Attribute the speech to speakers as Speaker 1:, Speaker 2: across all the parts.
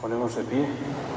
Speaker 1: ponemos de pie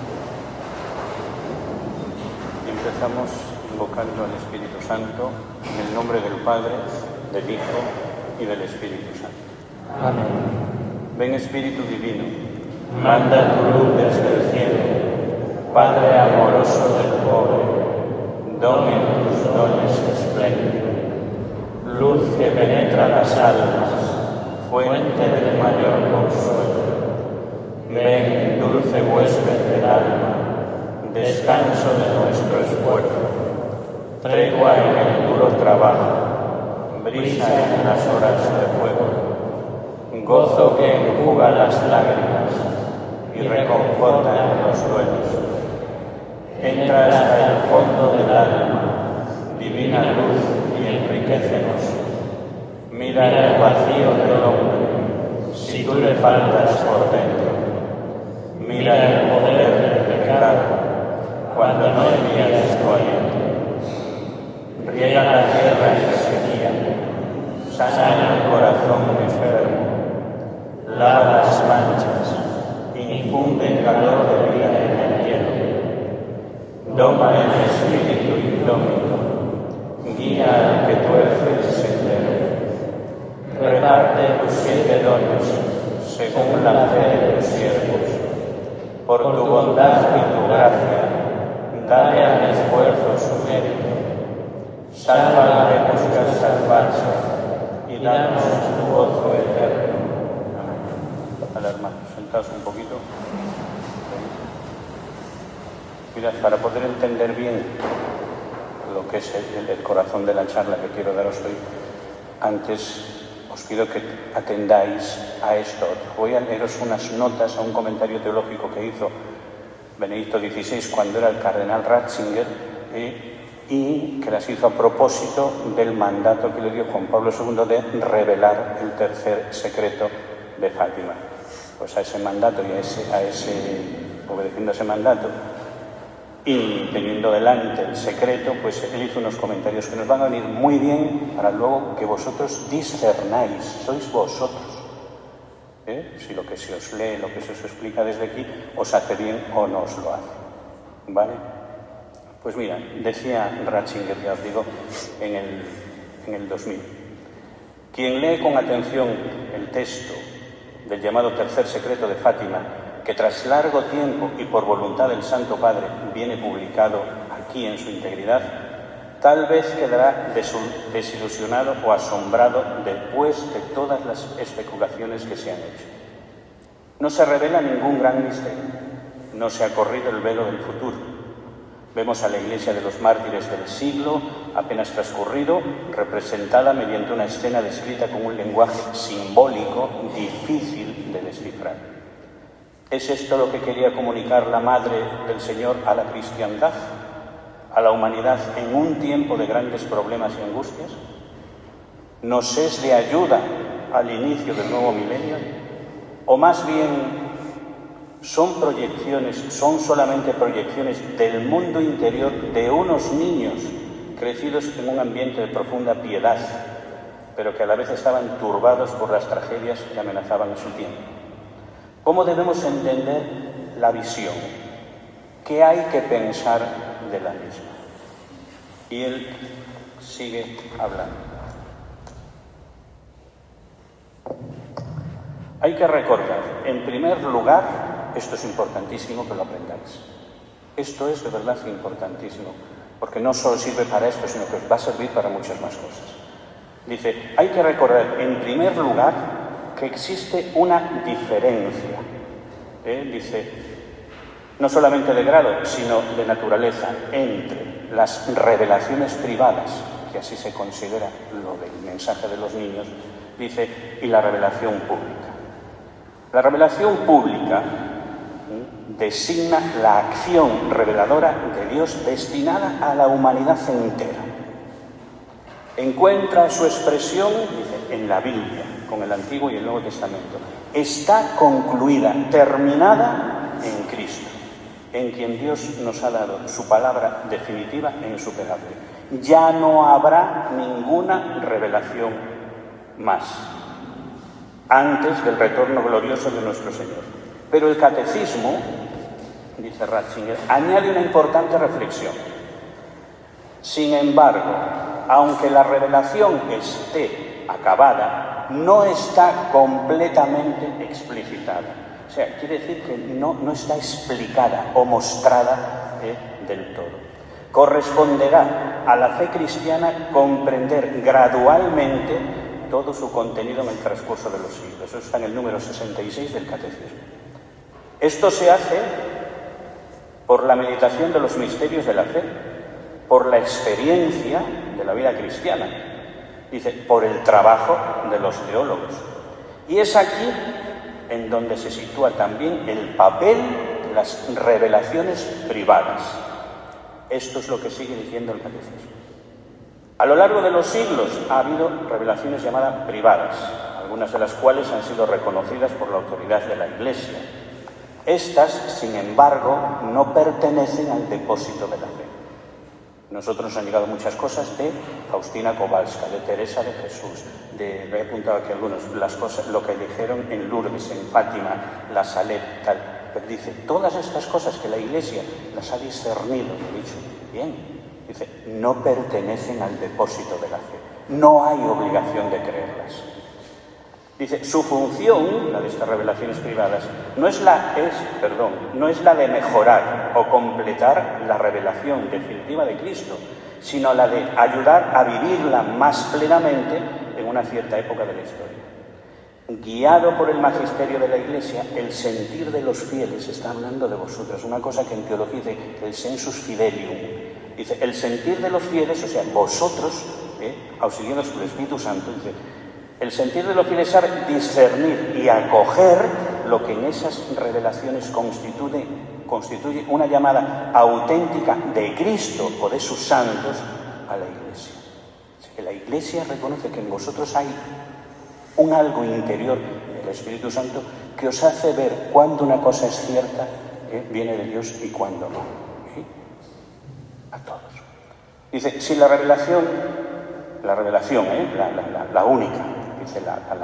Speaker 1: y empezamos invocando al Espíritu Santo en el nombre del Padre, del Hijo y del Espíritu Santo.
Speaker 2: Amén.
Speaker 1: Ven Espíritu Divino,
Speaker 2: Manda tu luz desde el cielo, Padre amoroso del pobre, don en tus dones espléndido, luz que penetra las almas, fuente del mayor consuelo. Ven, dulce huésped del alma, descanso de nuestro esfuerzo, tregua en el duro trabajo, brisa en las horas de fuego, gozo que enjuga las lágrimas y reconforta en los duelos. Entra hasta el fondo del alma, divina luz, y enriquécenos. Mira el vacío del hombre, si tú le faltas por dentro. Mira el poder del pecado, cuando no envías tu aliento. Riega la tierra en sequía, sana el corazón enfermo, lava las manchas, infunde calor de vida en el hielo. Doma el espíritu indómito, guía al que tuerce el sendero. Reparte tus 7 dones según la fe de tus siervos. Por tu bondad y tu gracia, dale al esfuerzo su mérito. Salva la que busca salvarse y danos tu gozo eterno.
Speaker 1: al hermano. Sentaos un poquito. Mirad, para poder entender bien lo que es el corazón de la charla que quiero daros hoy, antes os pido que atendáis a esto. Voy a leeros unas notas a un comentario teológico que hizo Benedicto XVI cuando era el cardenal Ratzinger, y que las hizo a propósito del mandato que le dio Juan Pablo II de revelar el tercer secreto de Fátima. Pues a ese mandato y obedeciendo a ese mandato y teniendo delante el secreto, pues él hizo unos comentarios que nos van a venir muy bien para luego que vosotros discernáis, sois vosotros. Si lo que se os lee, lo que se os explica desde aquí, os hace bien o no os lo hace. ¿Vale? Pues mira, decía Ratzinger, ya os digo, en el 2000. Quien lee con atención el texto del llamado tercer secreto de Fátima, que tras largo tiempo y por voluntad del Santo Padre viene publicado aquí en su integridad, tal vez quedará desilusionado o asombrado después de todas las especulaciones que se han hecho. No se revela ningún gran misterio, no se ha corrido el velo del futuro. Vemos a la Iglesia de los mártires del siglo apenas transcurrido, representada mediante una escena descrita con un lenguaje simbólico difícil de descifrar. ¿Es esto lo que quería comunicar la Madre del Señor a la cristiandad, a la humanidad en un tiempo de grandes problemas y angustias? ¿Nos es de ayuda al inicio del nuevo milenio? ¿O más bien son solamente proyecciones del mundo interior de unos niños crecidos en un ambiente de profunda piedad, pero que a la vez estaban turbados por las tragedias que amenazaban en su tiempo? ¿Cómo debemos entender la visión? ¿Qué hay que pensar de la misma? Y él sigue hablando. Hay que recordar, en primer lugar, esto es importantísimo que lo aprendáis. Esto es de verdad importantísimo, porque no solo sirve para esto, sino que os va a servir para muchas más cosas. Dice, hay que recordar, en primer lugar, que existe una diferencia, dice, no solamente de grado, sino de naturaleza, entre las revelaciones privadas, que así se considera lo del mensaje de los niños, dice, y la revelación pública. La revelación pública designa la acción reveladora de Dios destinada a la humanidad entera. Encuentra su expresión, dice, en la Biblia, con el Antiguo y el Nuevo Testamento. Está concluida, terminada en Cristo, en quien Dios nos ha dado su palabra definitiva e insuperable. Ya no habrá ninguna revelación más antes del retorno glorioso de nuestro Señor. Pero el catecismo dice Ratzinger, añade una importante reflexión. Sin embargo, aunque la revelación esté acabada, no está completamente explicitada. O sea, quiere decir que no está explicada o mostrada del todo. Corresponderá a la fe cristiana comprender gradualmente todo su contenido en el transcurso de los siglos. Eso está en el número 66 del Catecismo. Esto se hace por la meditación de los misterios de la fe, por la experiencia de la vida cristiana, dice, por el trabajo de los teólogos. Y es aquí en donde se sitúa también el papel de las revelaciones privadas. Esto es lo que sigue diciendo el Catecismo. A lo largo de los siglos ha habido revelaciones llamadas privadas, algunas de las cuales han sido reconocidas por la autoridad de la Iglesia. Estas, sin embargo, no pertenecen al depósito de la fe. Nosotros nos han llegado muchas cosas de Faustina Kowalska, de Teresa de Jesús, he apuntado aquí algunos, las cosas, lo que dijeron en Lourdes, en Fátima, la Salet, tal. Pero dice, todas estas cosas que la Iglesia las ha discernido, he dicho, bien. Dice, no pertenecen al depósito de la fe. No hay obligación de creerlas. Dice, su función, la de estas revelaciones privadas, no es la de mejorar o completar la revelación definitiva de Cristo, sino la de ayudar a vivirla más plenamente en una cierta época de la historia. Guiado por el magisterio de la Iglesia, el sentir de los fieles, está hablando de vosotros, una cosa que en teología dice el sensus fidelium. Dice, el sentir de los fieles, o sea, vosotros, auxiliados por el Espíritu Santo, dice, el sentir de los fieles sabe discernir y acoger lo que en esas revelaciones constituye una llamada auténtica de Cristo o de sus santos a la Iglesia. Así que la Iglesia reconoce que en vosotros hay un algo interior del Espíritu Santo que os hace ver cuándo una cosa es cierta, viene de Dios, y cuándo no. A todos. Dice, si la revelación, la única, dice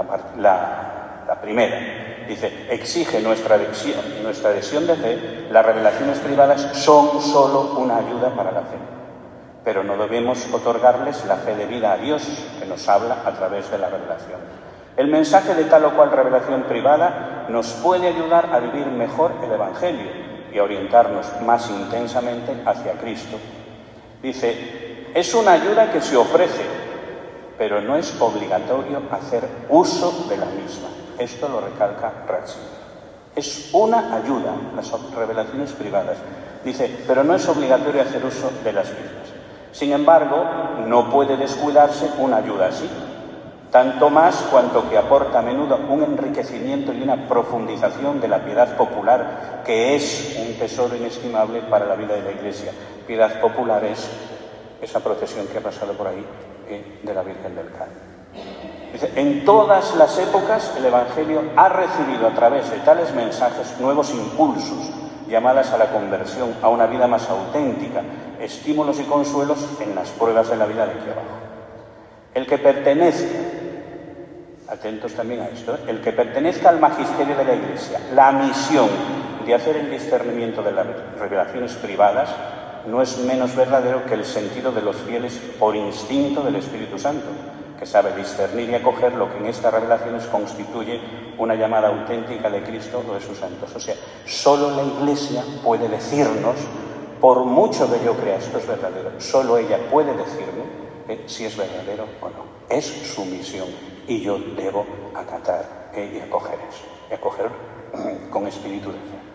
Speaker 1: la primera, dice, exige nuestra adhesión de fe, las revelaciones privadas son solo una ayuda para la fe. Pero no debemos otorgarles la fe debida a Dios, que nos habla a través de la revelación. El mensaje de tal o cual revelación privada nos puede ayudar a vivir mejor el Evangelio y a orientarnos más intensamente hacia Cristo. Dice, es una ayuda que se ofrece, pero no es obligatorio hacer uso de la misma. Esto lo recalca Ratzinger. Es una ayuda, las revelaciones privadas. Dice, pero no es obligatorio hacer uso de las mismas. Sin embargo, no puede descuidarse una ayuda así, tanto más cuanto que aporta a menudo un enriquecimiento y una profundización de la piedad popular, que es un tesoro inestimable para la vida de la Iglesia. Piedad popular es esa procesión que ha pasado por ahí de la Virgen del Carmen. Dice, en todas las épocas el Evangelio ha recibido a través de tales mensajes nuevos impulsos, llamadas a la conversión, a una vida más auténtica, estímulos y consuelos en las pruebas de la vida de aquí abajo. El que pertenezca, atentos también a esto, el que pertenezca al magisterio de la Iglesia, la misión de hacer el discernimiento de las revelaciones privadas, no es menos verdadero que el sentido de los fieles por instinto del Espíritu Santo, que sabe discernir y acoger lo que en estas revelaciones constituye una llamada auténtica de Cristo o de sus santos. O sea, solo la Iglesia puede decirnos, por mucho que yo crea esto es verdadero, solo ella puede decirme si es verdadero o no. Es su misión y yo debo acatar y acoger eso, y acoger con espíritu de fe.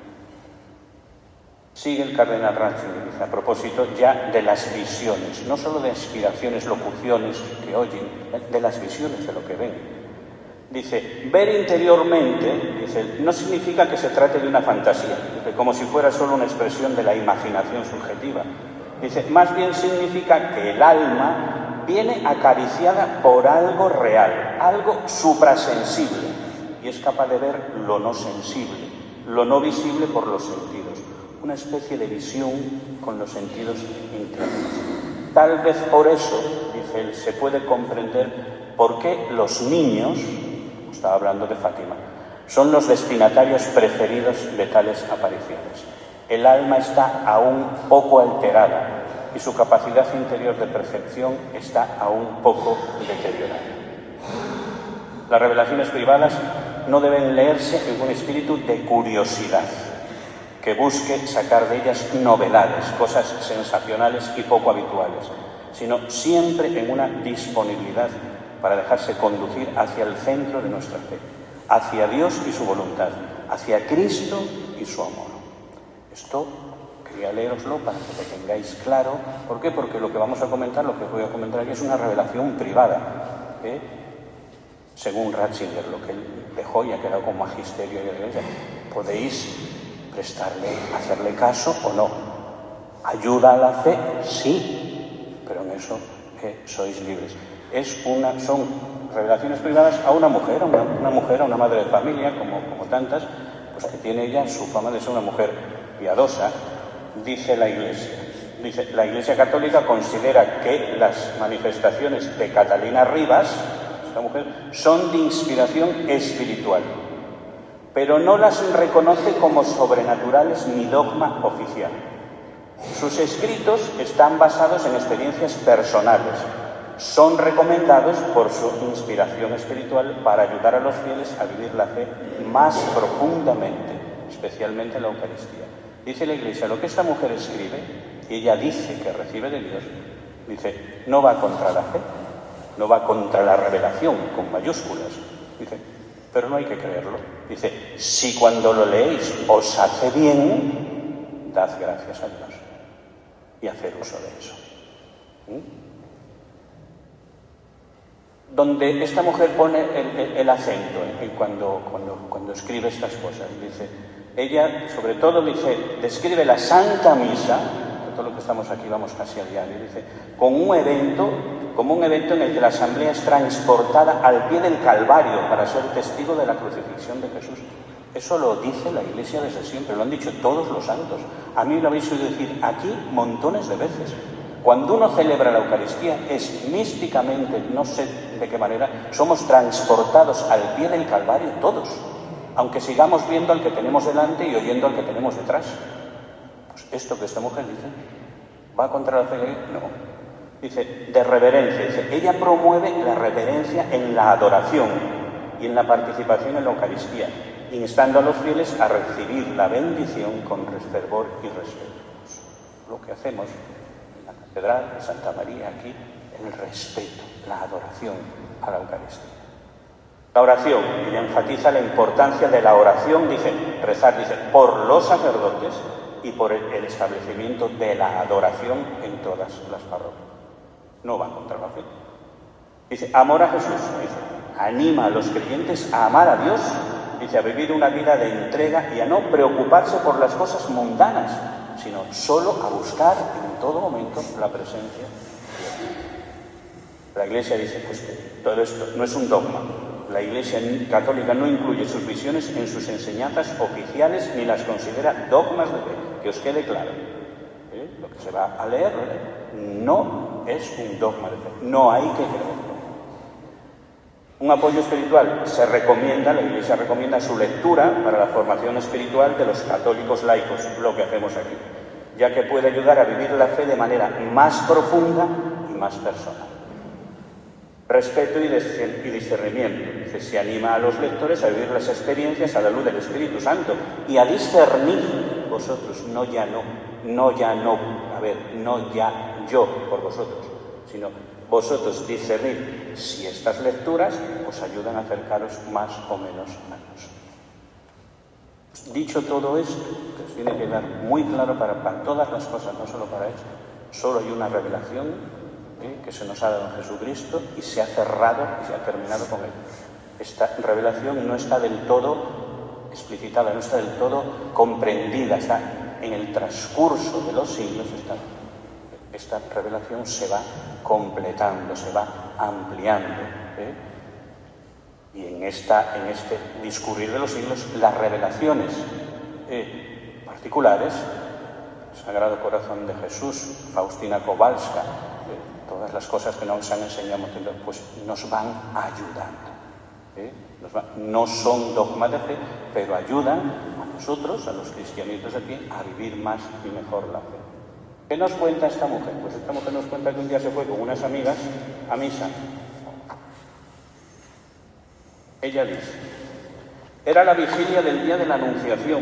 Speaker 1: Sigue el cardenal Ratzinger, dice, a propósito ya de las visiones, no solo de aspiraciones, locuciones que oyen, de las visiones, de lo que ven. Dice, ver interiormente, dice, no significa que se trate de una fantasía, dice, como si fuera solo una expresión de la imaginación subjetiva. Dice, más bien significa que el alma viene acariciada por algo real, algo suprasensible, y es capaz de ver lo no sensible, lo no visible por los sentidos. Una especie de visión con los sentidos internos. Tal vez por eso, dice él, se puede comprender por qué los niños, estaba hablando de Fátima, son los destinatarios preferidos de tales apariciones. El alma está aún poco alterada y su capacidad interior de percepción está aún poco deteriorada. Las revelaciones privadas no deben leerse en un espíritu de curiosidad, que busque sacar de ellas novedades, cosas sensacionales y poco habituales, sino siempre en una disponibilidad para dejarse conducir hacia el centro de nuestra fe, hacia Dios y su voluntad, hacia Cristo y su amor. Esto quería leeroslo para que lo tengáis claro. ¿Por qué? Porque lo que vamos a comentar, lo que voy a comentar aquí, es una revelación privada, según Ratzinger, lo que él dejó y ha quedado con magisterio de la Iglesia. Podéis hacerle caso o no. ¿Ayuda a la fe? Sí, pero en eso sois libres. Son revelaciones privadas a una mujer, a una madre de familia, como tantas, pues que tiene ella su fama de ser una mujer piadosa. Dice la Iglesia Católica considera que las manifestaciones de Catalina Rivas, esta mujer, son de inspiración espiritual, pero no las reconoce como sobrenaturales ni dogma oficial. Sus escritos están basados en experiencias personales. Son recomendados por su inspiración espiritual para ayudar a los fieles a vivir la fe más profundamente, especialmente en la Eucaristía. Dice la Iglesia, lo que esta mujer escribe, y ella dice que recibe de Dios, dice, no va contra la fe, no va contra la revelación, con mayúsculas. Dice, pero no hay que creerlo. Dice, si cuando lo leéis os hace bien, dad gracias a Dios y hacer uso de eso. Donde esta mujer pone el acento cuando escribe estas cosas, dice, ella sobre todo describe la Santa Misa, todo lo que estamos aquí vamos casi al diario, dice, como un evento en el que la asamblea es transportada al pie del Calvario para ser testigo de la crucifixión de Jesús. Eso lo dice la Iglesia desde siempre, lo han dicho todos los santos. A mí lo habéis oído decir aquí montones de veces. Cuando uno celebra la Eucaristía es místicamente, no sé de qué manera, somos transportados al pie del Calvario todos, aunque sigamos viendo al que tenemos delante y oyendo al que tenemos detrás. Pues esto que esta mujer dice, ¿va contra la fe? No. Dice, de reverencia. Dice, ella promueve la reverencia en la adoración y en la participación en la Eucaristía, instando a los fieles a recibir la bendición con fervor y respeto. Pues, lo que hacemos Catedral de Santa María, aquí, el respeto, la adoración a la Eucaristía. La oración, ella enfatiza la importancia de la oración, rezar, por los sacerdotes y por el establecimiento de la adoración en todas las parroquias. No va contra la fe. Dice, amor a Jesús, anima a los creyentes a amar a Dios, a vivir una vida de entrega y a no preocuparse por las cosas mundanas, sino solo a buscar en todo momento la presencia de Dios. La Iglesia dice, pues que todo esto no es un dogma. La Iglesia Católica no incluye sus visiones en sus enseñanzas oficiales ni las considera dogmas de fe, que os quede claro. Lo que se va a leer no es un dogma de fe, no hay que creerlo. Un apoyo espiritual la Iglesia recomienda su lectura para la formación espiritual de los católicos laicos, lo que hacemos aquí, ya que puede ayudar a vivir la fe de manera más profunda y más personal. Respeto y discernimiento. Se anima a los lectores a vivir las experiencias a la luz del Espíritu Santo y a discernir vosotros, no ya yo por vosotros, sino vosotros discernir si estas lecturas os ayudan a acercaros más o menos a Dios. Dicho todo esto, que os tiene que quedar muy claro para todas las cosas, no solo para esto, solo hay una revelación que se nos ha dado en Jesucristo y se ha cerrado y se ha terminado con él. Esta revelación no está del todo explicitada, no está del todo comprendida, está en el transcurso de los siglos. Esta revelación se va completando, se va ampliando. Y en este discurrir de los siglos, las revelaciones particulares, el Sagrado Corazón de Jesús, Faustina Kowalska, todas las cosas que nos han enseñado, pues nos van ayudando. No son dogmas de fe, pero ayudan a nosotros, a los cristianitos aquí, a vivir más y mejor la fe. ¿Qué nos cuenta esta mujer? Pues esta mujer nos cuenta que un día se fue con unas amigas a misa. Ella dice, era la vigilia del día de la Anunciación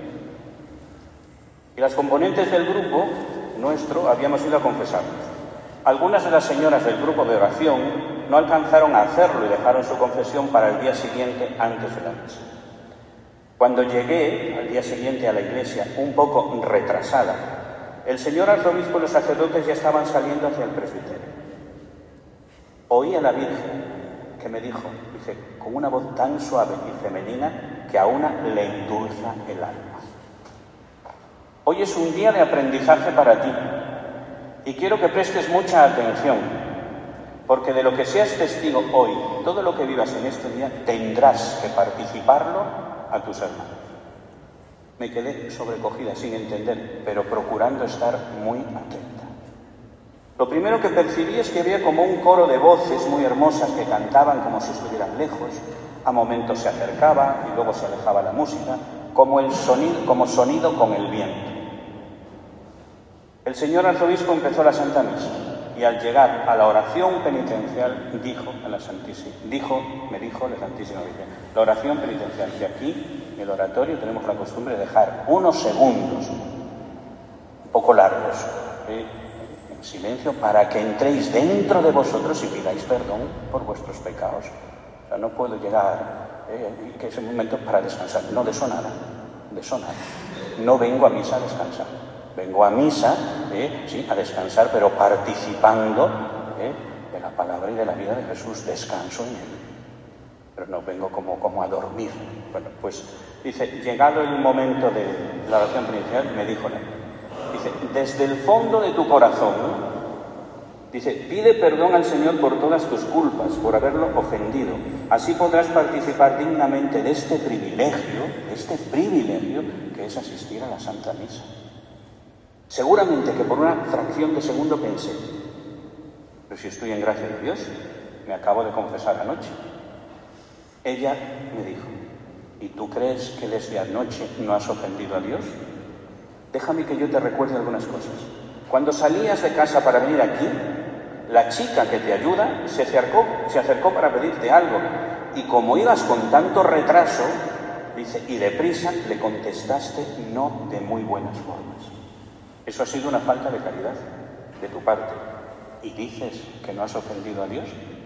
Speaker 1: y las componentes del grupo nuestro habíamos ido a confesarnos. Algunas de las señoras del grupo de oración no alcanzaron a hacerlo y dejaron su confesión para el día siguiente antes de la misa. Cuando llegué al día siguiente a la iglesia, un poco retrasada, el señor arzobispo y los sacerdotes ya estaban saliendo hacia el presbiterio. Oí a la Virgen que me dijo, dice, con una voz tan suave y femenina que a una le endulza el alma. Hoy es un día de aprendizaje para ti y quiero que prestes mucha atención, porque de lo que seas testigo hoy, todo lo que vivas en este día, tendrás que participarlo a tus hermanos. Me quedé sobrecogida sin entender, pero procurando estar muy atenta. Lo primero que percibí es que había como un coro de voces muy hermosas que cantaban como si estuvieran lejos, a momentos se acercaba y luego se alejaba la música, como sonido con el viento. El señor arzobispo empezó la Santa Misa y al llegar a la oración penitencial me dijo la Santísima Virgen, la oración penitencial, que aquí en el oratorio tenemos la costumbre de dejar unos segundos, un poco largos, en silencio, para que entréis dentro de vosotros y pidáis perdón por vuestros pecados. O sea, no puedo llegar, que es el momento para descansar. No, de eso nada. No vengo a misa a descansar. Vengo a misa, sí, a descansar, pero participando de la palabra y de la vida de Jesús. Descanso en Él. Pero no vengo como a dormir. Bueno, pues, dice, llegado el momento de la oración penitencial, me dijo, dice, desde el fondo de tu corazón, dice, pide perdón al Señor por todas tus culpas, por haberlo ofendido. Así podrás participar dignamente de este privilegio que es asistir a la Santa Misa. Seguramente que por una fracción de segundo pensé, pero si estoy en gracia de Dios, me acabo de confesar anoche. Ella me dijo, ¿y tú crees que desde anoche no has ofendido a Dios? Déjame que yo te recuerde algunas cosas. Cuando salías de casa para venir aquí, la chica que te ayuda se acercó para pedirte algo, y como ibas con tanto retraso, dice, y deprisa, le contestaste no de muy buenas formas. Eso ha sido una falta de caridad de tu parte. ¿Y dices que no has ofendido a Dios?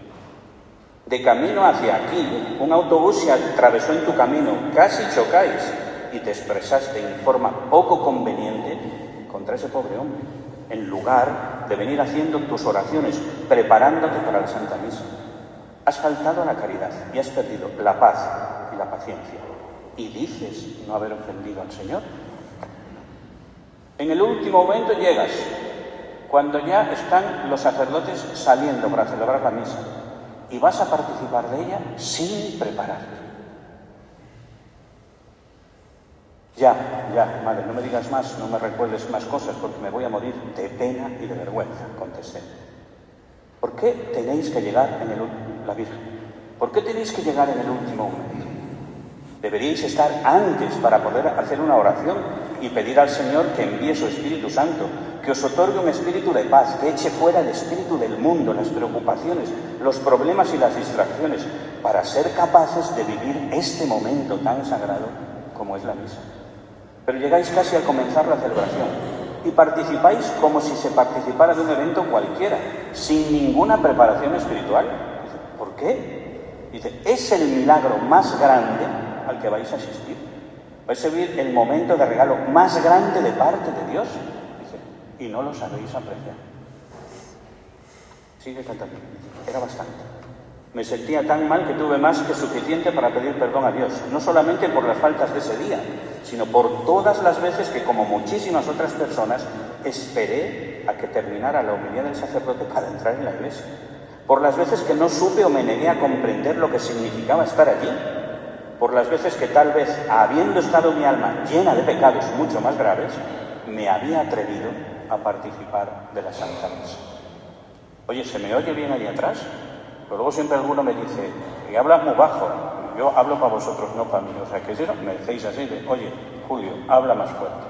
Speaker 1: De camino hacia aquí, un autobús se atravesó en tu camino, casi chocáis, y te expresaste en forma poco conveniente contra ese pobre hombre, en lugar de venir haciendo tus oraciones, preparándote para la Santa Misa. Has faltado a la caridad y has perdido la paz y la paciencia. ¿Y dices no haber ofendido al Señor? En el último momento llegas, cuando ya están los sacerdotes saliendo para celebrar la misa, y vas a participar de ella sin prepararte. Ya, madre, no me digas más, no me recuerdes más cosas, porque me voy a morir de pena y de vergüenza, contesté. ¿Por qué tenéis que llegar la Virgen? ¿Por qué tenéis que llegar en el último momento? Deberíais estar antes para poder hacer una oración y pedir al Señor que envíe su Espíritu Santo, que os otorgue un espíritu de paz, que eche fuera el espíritu del mundo, las preocupaciones, los problemas y las distracciones, para ser capaces de vivir este momento tan sagrado como es la misa. Pero llegáis casi al comenzar la celebración y participáis como si se participara de un evento cualquiera, sin ninguna preparación espiritual. Dice, ¿por qué? Dice, es el milagro más grande al que vais a asistir. Vais a vivir el momento de regalo más grande de parte de Dios. Dice, y no lo sabéis apreciar. Sigue cantando. Era bastante. Me sentía tan mal que tuve más que suficiente para pedir perdón a Dios, no solamente por las faltas de ese día, sino por todas las veces que, como muchísimas otras personas, esperé a que terminara la homilía del sacerdote para entrar en la iglesia. Por las veces que no supe o me negué a comprender lo que significaba estar allí. Por las veces que tal vez, habiendo estado mi alma llena de pecados mucho más graves, me había atrevido a participar de la Santa Misa. Oye, ¿se me oye bien ahí atrás? Pero luego siempre alguno me dice, que hablas muy bajo. yo hablo para vosotros, no para mí. O sea, que si no, me decéis así de, oye, Julio, habla más fuerte.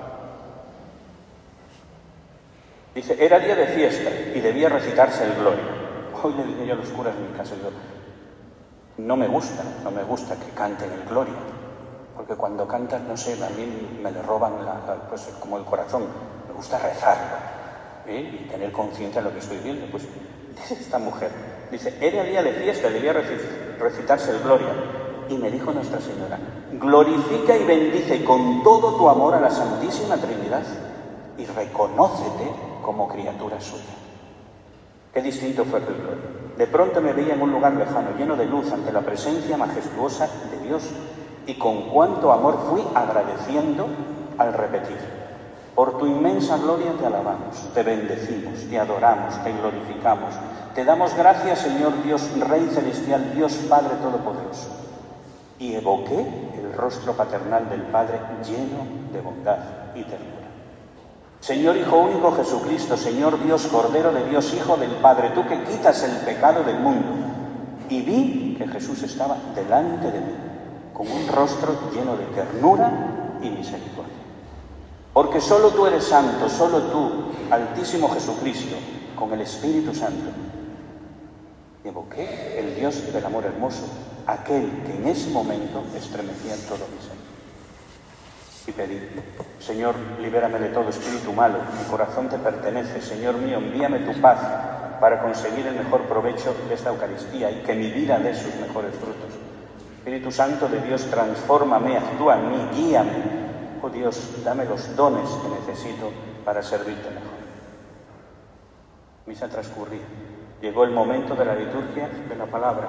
Speaker 1: Dice, era día de fiesta y debía recitarse el Gloria. Hoy le dije yo a los curas en mi casa, digo, no me gusta que canten el Gloria, porque cuando cantan, no sé, a mí me le roban pues, como el corazón. Me gusta rezarlo, y tener conciencia de lo que estoy viendo. Pues dice esta mujer, dice, era día de fiesta, debía recitarse el Gloria. Y me dijo Nuestra Señora, glorifica y bendice con todo tu amor a la Santísima Trinidad y reconócete como criatura suya. Qué distinto fue aquel Gloria. De pronto me veía en un lugar lejano, lleno de luz, ante la presencia majestuosa de Dios, y con cuánto amor fui agradeciendo al repetir. Por tu inmensa gloria te alabamos, te bendecimos, te adoramos, te glorificamos. Te damos gracias, Señor Dios, Rey Celestial, Dios Padre Todopoderoso. Y evoqué el rostro paternal del Padre lleno de bondad y ternura. Señor Hijo único Jesucristo, Señor Dios, Cordero de Dios, Hijo del Padre, tú que quitas el pecado del mundo. Y vi que Jesús estaba delante de mí, con un rostro lleno de ternura y misericordia. Porque solo tú eres santo, solo tú, Altísimo Jesucristo, con el Espíritu Santo. Y evoqué el Dios del amor hermoso, aquel que en ese momento estremecía todo mi ser. Y pedí, Señor, libérame de todo espíritu malo, mi corazón te pertenece, Señor mío, envíame tu paz para conseguir el mejor provecho de esta Eucaristía y que mi vida dé sus mejores frutos. Espíritu Santo de Dios, transfórmame, actúa en mí, guíame. Oh Dios, dame los dones que necesito para servirte mejor. Misa transcurría. Llegó el momento de la liturgia de la palabra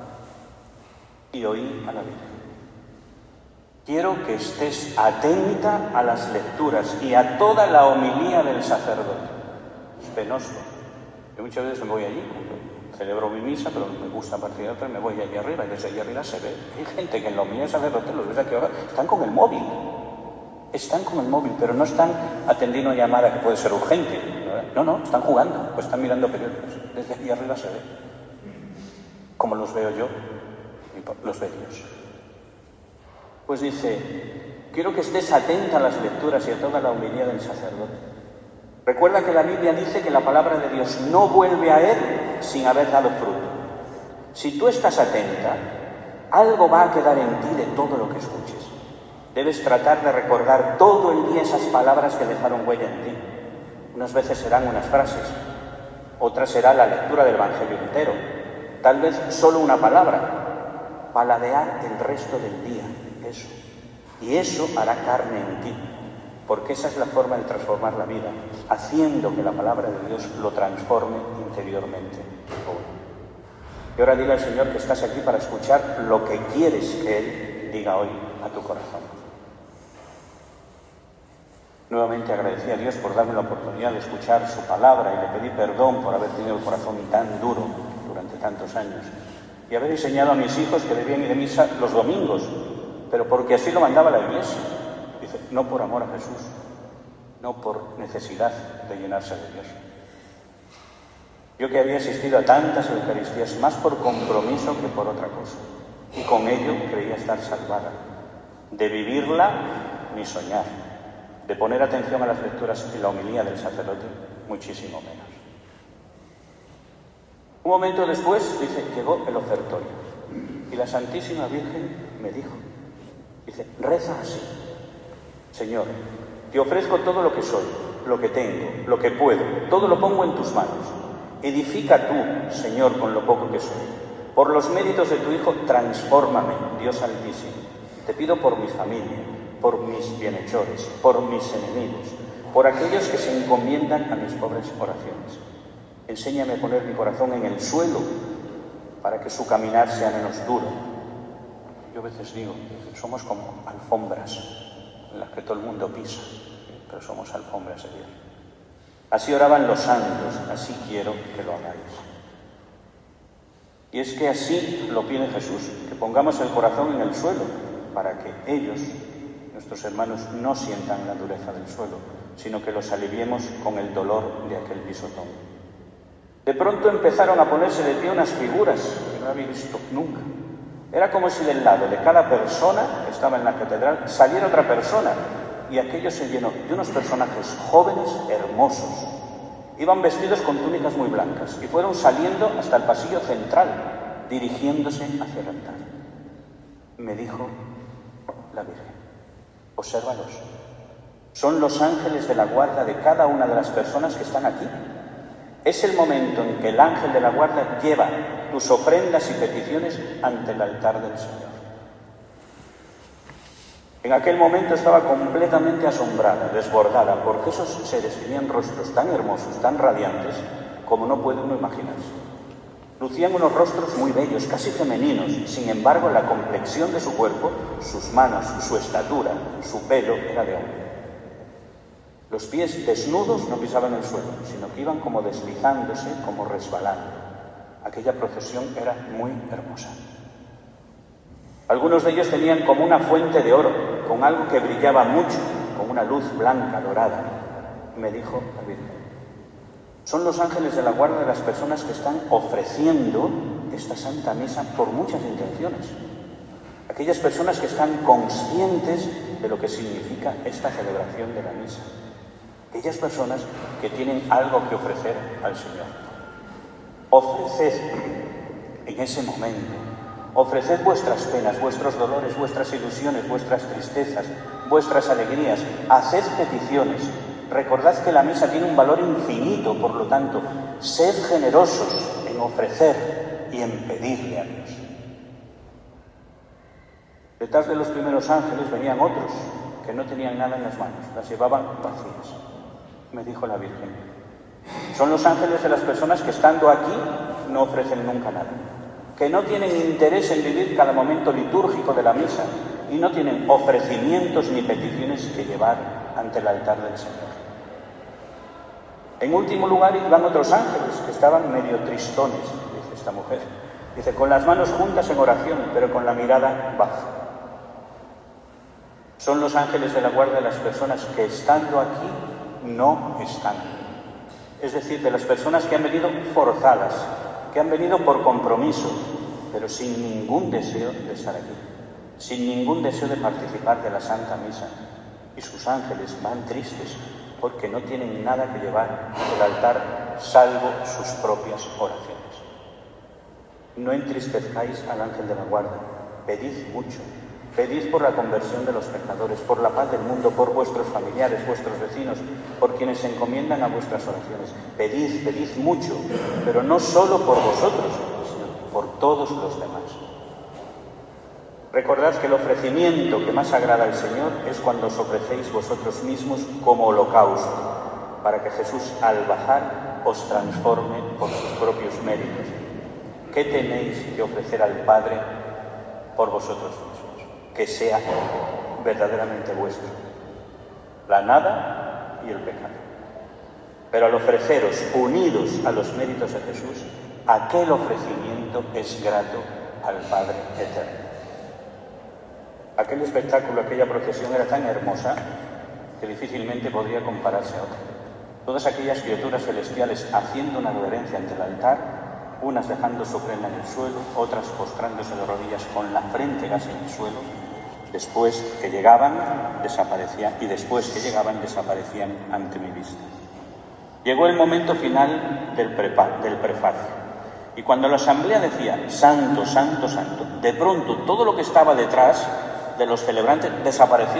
Speaker 1: y oí a la Virgen. Quiero que estés atenta a las lecturas y a toda la homilía del sacerdote. Es penoso. Yo muchas veces me voy allí, celebro mi misa, pero me gusta partir de otra, me voy allí arriba y desde allí arriba se ve. Hay gente que en la homilía del sacerdote, los ves aquí ahora, están con el móvil. Están con el móvil, pero no están atendiendo una llamada que puede ser urgente. No, están jugando, o están mirando periódicos. Desde aquí arriba se ve. Como los veo yo, los ve Dios. Pues dice, quiero que estés atenta a las lecturas y a toda la homilía del sacerdote. Recuerda que la Biblia dice que la palabra de Dios no vuelve a él sin haber dado fruto. Si tú estás atenta, algo va a quedar en ti de todo lo que escuches. Debes tratar de recordar todo el día esas palabras que dejaron huella en ti. Unas veces serán unas frases, otras será la lectura del Evangelio entero, tal vez solo una palabra, paladear el resto del día, eso. Y eso hará carne en ti, porque esa es la forma de transformar la vida, haciendo que la palabra de Dios lo transforme interiormente. Y ahora dile al Señor que estás aquí para escuchar lo que quieres que Él diga hoy a tu corazón. Nuevamente agradecí a Dios por darme la oportunidad de escuchar su palabra y le pedí perdón por haber tenido el corazón tan duro durante tantos años y haber enseñado a mis hijos que debían ir a misa los domingos, pero porque así lo mandaba la Iglesia. Dice, no por amor a Jesús, no por necesidad de llenarse de Dios. Yo que había asistido a tantas Eucaristías, más por compromiso que por otra cosa, y con ello creía estar salvada. De vivirla, ni soñar. De poner atención a las lecturas y la homilía del sacerdote, muchísimo menos. Un momento después, dice, llegó el ofertorio. Y la Santísima Virgen me dijo, dice, reza así. Señor, te ofrezco todo lo que soy, lo que tengo, lo que puedo, todo lo pongo en tus manos. Edifica tú, Señor, con lo poco que soy. Por los méritos de tu Hijo, transfórmame, Dios Altísimo. Te pido por mi familia, por mis bienhechores, por mis enemigos, por aquellos que se encomiendan a mis pobres oraciones. Enséñame a poner mi corazón en el suelo para que su caminar sea menos duro. Yo a veces digo, somos como alfombras en las que todo el mundo pisa, pero somos alfombras de Dios. Así oraban los santos, así quiero que lo hagáis. Y es que así lo pide Jesús, que pongamos el corazón en el suelo para que ellos, nuestros hermanos, no sientan la dureza del suelo, sino que los aliviemos con el dolor de aquel pisotón. De pronto empezaron a ponerse de pie unas figuras que no había visto nunca. Era como si del lado de cada persona que estaba en la catedral saliera otra persona, y aquello se llenó de unos personajes jóvenes, hermosos. Iban vestidos con túnicas muy blancas y fueron saliendo hasta el pasillo central, dirigiéndose hacia el altar. Me dijo la Virgen: obsérvalos. Son los ángeles de la guarda de cada una de las personas que están aquí. Es el momento en que el ángel de la guarda lleva tus ofrendas y peticiones ante el altar del Señor. En aquel momento estaba completamente asombrada, desbordada, porque esos seres tenían rostros tan hermosos, tan radiantes, como no puede uno imaginarse. Lucían unos rostros muy bellos, casi femeninos. Sin embargo, la complexión de su cuerpo, sus manos, su estatura, su pelo, era de hombre. Los pies desnudos no pisaban el suelo, sino que iban como deslizándose, como resbalando. Aquella procesión era muy hermosa. Algunos de ellos tenían como una fuente de oro, con algo que brillaba mucho, con una luz blanca, dorada. Me dijo la Virgen: son los ángeles de la guarda de las personas que están ofreciendo esta Santa Misa por muchas intenciones. Aquellas personas que están conscientes de lo que significa esta celebración de la misa. Aquellas personas que tienen algo que ofrecer al Señor. Ofreced en ese momento, ofreced vuestras penas, vuestros dolores, vuestras ilusiones, vuestras tristezas, vuestras alegrías, haced peticiones. Recordad que la misa tiene un valor infinito, por lo tanto, sed generosos en ofrecer y en pedirle a Dios. Detrás de los primeros ángeles venían otros que no tenían nada en las manos, las llevaban vacías. Me dijo la Virgen: son los ángeles de las personas que estando aquí no ofrecen nunca nada, que no tienen interés en vivir cada momento litúrgico de la misa y no tienen ofrecimientos ni peticiones que llevar ante el altar del Señor. En último lugar iban otros ángeles que estaban medio tristones, dice esta mujer. Dice, con las manos juntas en oración, pero con la mirada baja. Son los ángeles de la guarda de las personas que estando aquí no están. Es decir, de las personas que han venido forzadas, que han venido por compromiso, pero sin ningún deseo de estar aquí, sin ningún deseo de participar de la Santa Misa. Y sus ángeles van tristes porque no tienen nada que llevar al altar salvo sus propias oraciones. No entristezcáis al ángel de la guarda, pedid mucho. Pedid por la conversión de los pecadores, por la paz del mundo, por vuestros familiares, vuestros vecinos, por quienes se encomiendan a vuestras oraciones. Pedid, pedid mucho, pero no solo por vosotros, sino por todos los demás. Recordad que el ofrecimiento que más agrada al Señor es cuando os ofrecéis vosotros mismos como holocausto, para que Jesús, al bajar, os transforme por sus propios méritos. ¿Qué tenéis que ofrecer al Padre por vosotros mismos? Que sea verdaderamente vuestro, la nada y el pecado. Pero al ofreceros unidos a los méritos de Jesús, aquel ofrecimiento es grato al Padre eterno. Aquel espectáculo, aquella procesión era tan hermosa que difícilmente podría compararse a otra. Todas aquellas criaturas celestiales haciendo una reverencia ante el altar, unas dejando su ofrenda en el suelo, otras postrándose de rodillas con la frente casi en el suelo. Después que llegaban, desaparecían, y después que llegaban, desaparecían ante mi vista. Llegó el momento final del prefacio, y cuando la asamblea decía santo, santo, santo, de pronto todo lo que estaba detrás de los celebrantes desapareció,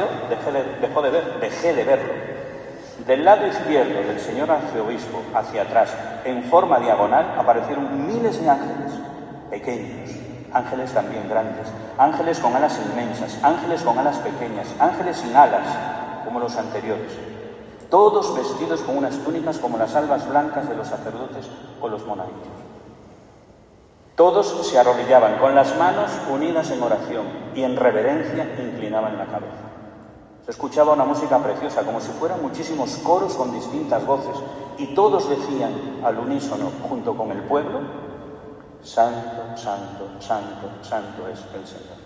Speaker 1: dejé de verlo. Del lado izquierdo del señor arzobispo hacia atrás, en forma diagonal, aparecieron miles de ángeles, pequeños, ángeles también grandes, ángeles con alas inmensas, ángeles con alas pequeñas, ángeles sin alas, como los anteriores, todos vestidos con unas túnicas como las albas blancas de los sacerdotes o los monaguillos. Todos se arrodillaban con las manos unidas en oración y en reverencia inclinaban la cabeza. Se escuchaba una música preciosa, como si fueran muchísimos coros con distintas voces, y todos decían al unísono, junto con el pueblo: santo, santo, santo, santo es el Señor.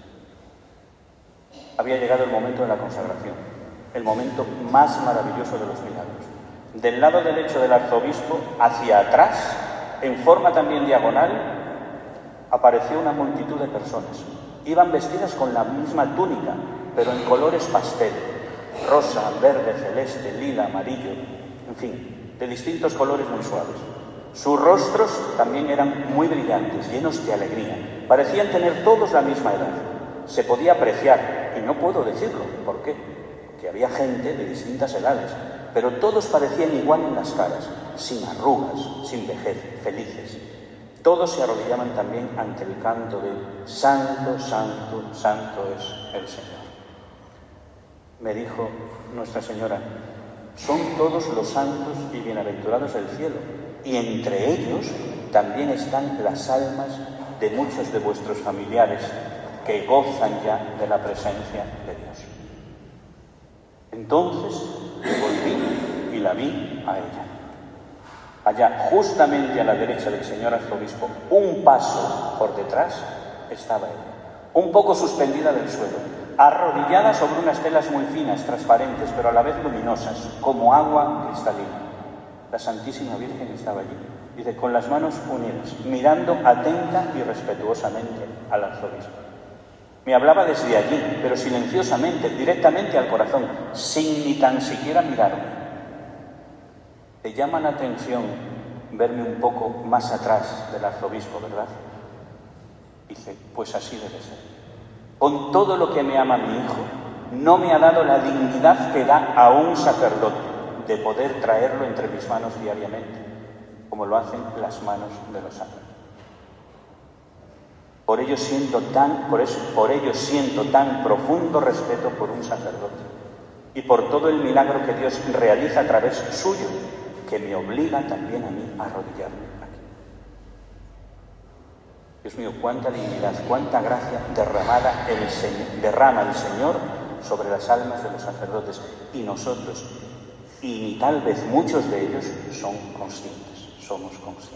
Speaker 1: Había llegado el momento de la consagración, el momento más maravilloso de los milagros. Del lado derecho del arzobispo, hacia atrás, en forma también diagonal, apareció una multitud de personas, Iban vestidas con la misma túnica, pero en colores pastel, rosa, verde, celeste, lila, amarillo, en fin, de distintos colores muy suaves. Sus rostros también eran muy brillantes, llenos de alegría. Parecían tener todos la misma edad. Se podía apreciar, y no puedo decirlo, ¿por qué? Que había gente de distintas edades, pero todos parecían igual en las caras, sin arrugas, sin vejez, felices. Todos se arrodillaban también ante el canto de Santo, Santo, Santo es el Señor. Me dijo Nuestra Señora, son todos los santos y bienaventurados del cielo, y entre ellos también están las almas de muchos de vuestros familiares que gozan ya de la presencia de Dios. Entonces volví y la vi a ella. Allá, justamente a la derecha del señor arzobispo, un paso por detrás, estaba ella, un poco suspendida del suelo, arrodillada sobre unas telas muy finas, transparentes, pero a la vez luminosas, como agua cristalina. La Santísima Virgen estaba allí, dice, con las manos unidas, mirando atenta y respetuosamente al arzobispo. Me hablaba desde allí, pero silenciosamente, directamente al corazón, sin ni tan siquiera mirarme. Te llama la atención verme un poco más atrás del arzobispo, ¿verdad? Dice, pues así debe ser. Con todo lo que me ama mi hijo, no me ha dado la dignidad que da a un sacerdote de poder traerlo entre mis manos diariamente, como lo hacen las manos de los ángeles. Por ello siento tan profundo respeto por un sacerdote y por todo el milagro que Dios realiza a través suyo, que me obliga también a mí a arrodillarme aquí. Dios mío, cuánta dignidad, cuánta gracia derrama el Señor sobre las almas de los sacerdotes, y nosotros, y tal vez muchos de ellos, somos conscientes.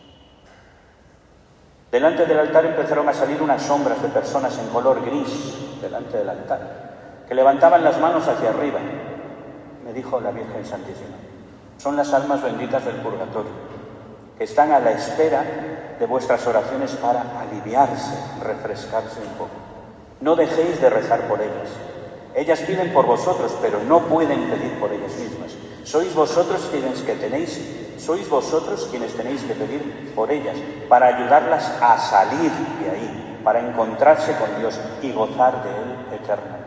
Speaker 1: Delante del altar empezaron a salir unas sombras de personas en color gris, delante del altar, que levantaban las manos hacia arriba. Me dijo la Virgen Santísima, son las almas benditas del purgatorio, que están a la espera de vuestras oraciones para aliviarse, refrescarse un poco. No dejéis de rezar por ellas. Ellas piden por vosotros, pero no pueden pedir por ellas mismas. Sois vosotros quienes tenéis que pedir por ellas, para ayudarlas a salir de ahí, para encontrarse con Dios y gozar de Él eternamente.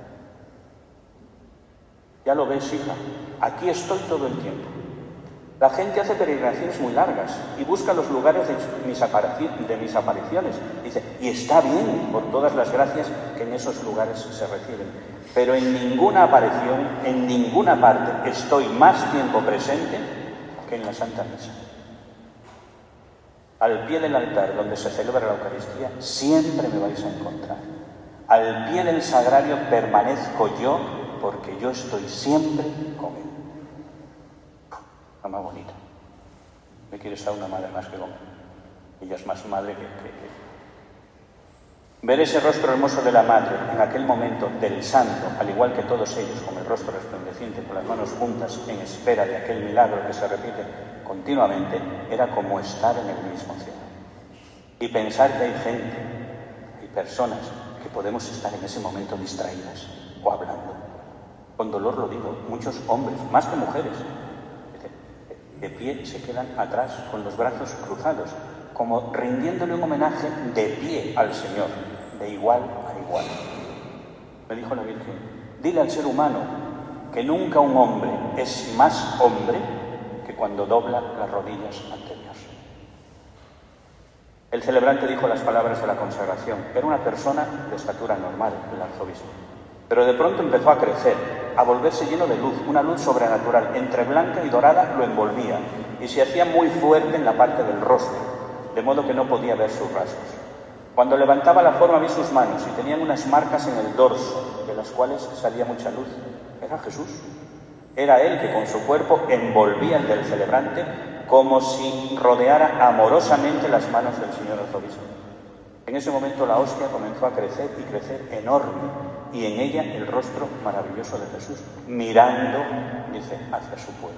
Speaker 1: Ya lo ves, hija, aquí estoy todo el tiempo. La gente hace peregrinaciones muy largas y busca los lugares de mis apariciones. Dice, y está bien por todas las gracias que en esos lugares se reciben. Pero en ninguna aparición, en ninguna parte, estoy más tiempo presente que en la Santa Misa. Al pie del altar donde se celebra la Eucaristía, siempre me vais a encontrar. Al pie del sagrario permanezco yo, porque yo estoy siempre con Él. La más bonita. Me quiere estar una madre más que con Él. Ella es más madre que... Ver ese rostro hermoso de la madre en aquel momento del santo, al igual que todos ellos, con el rostro resplandeciente, con las manos juntas, en espera de aquel milagro que se repite continuamente, era como estar en el mismo cielo. Y pensar que hay gente, hay personas que podemos estar en ese momento distraídas o hablando. Con dolor lo digo, muchos hombres, más que mujeres, de pie se quedan atrás con los brazos cruzados, como rindiéndole un homenaje de pie al Señor, de igual a igual. Me dijo la Virgen, dile al ser humano que nunca un hombre es más hombre que cuando dobla las rodillas ante Dios. El celebrante dijo las palabras de la consagración. Era una persona de estatura normal, el arzobispo. Pero de pronto empezó a crecer, a volverse lleno de luz, una luz sobrenatural, entre blanca y dorada lo envolvía, y se hacía muy fuerte en la parte del rostro, de modo que no podía ver sus rasgos. Cuando levantaba la forma vi sus manos y tenían unas marcas en el dorso, de las cuales salía mucha luz. Era Jesús. Era Él que con su cuerpo envolvía el del celebrante, como si rodeara amorosamente las manos del señor arzobispo. En ese momento la hostia comenzó a crecer y crecer enorme, y en ella el rostro maravilloso de Jesús, mirando, dice, hacia su pueblo.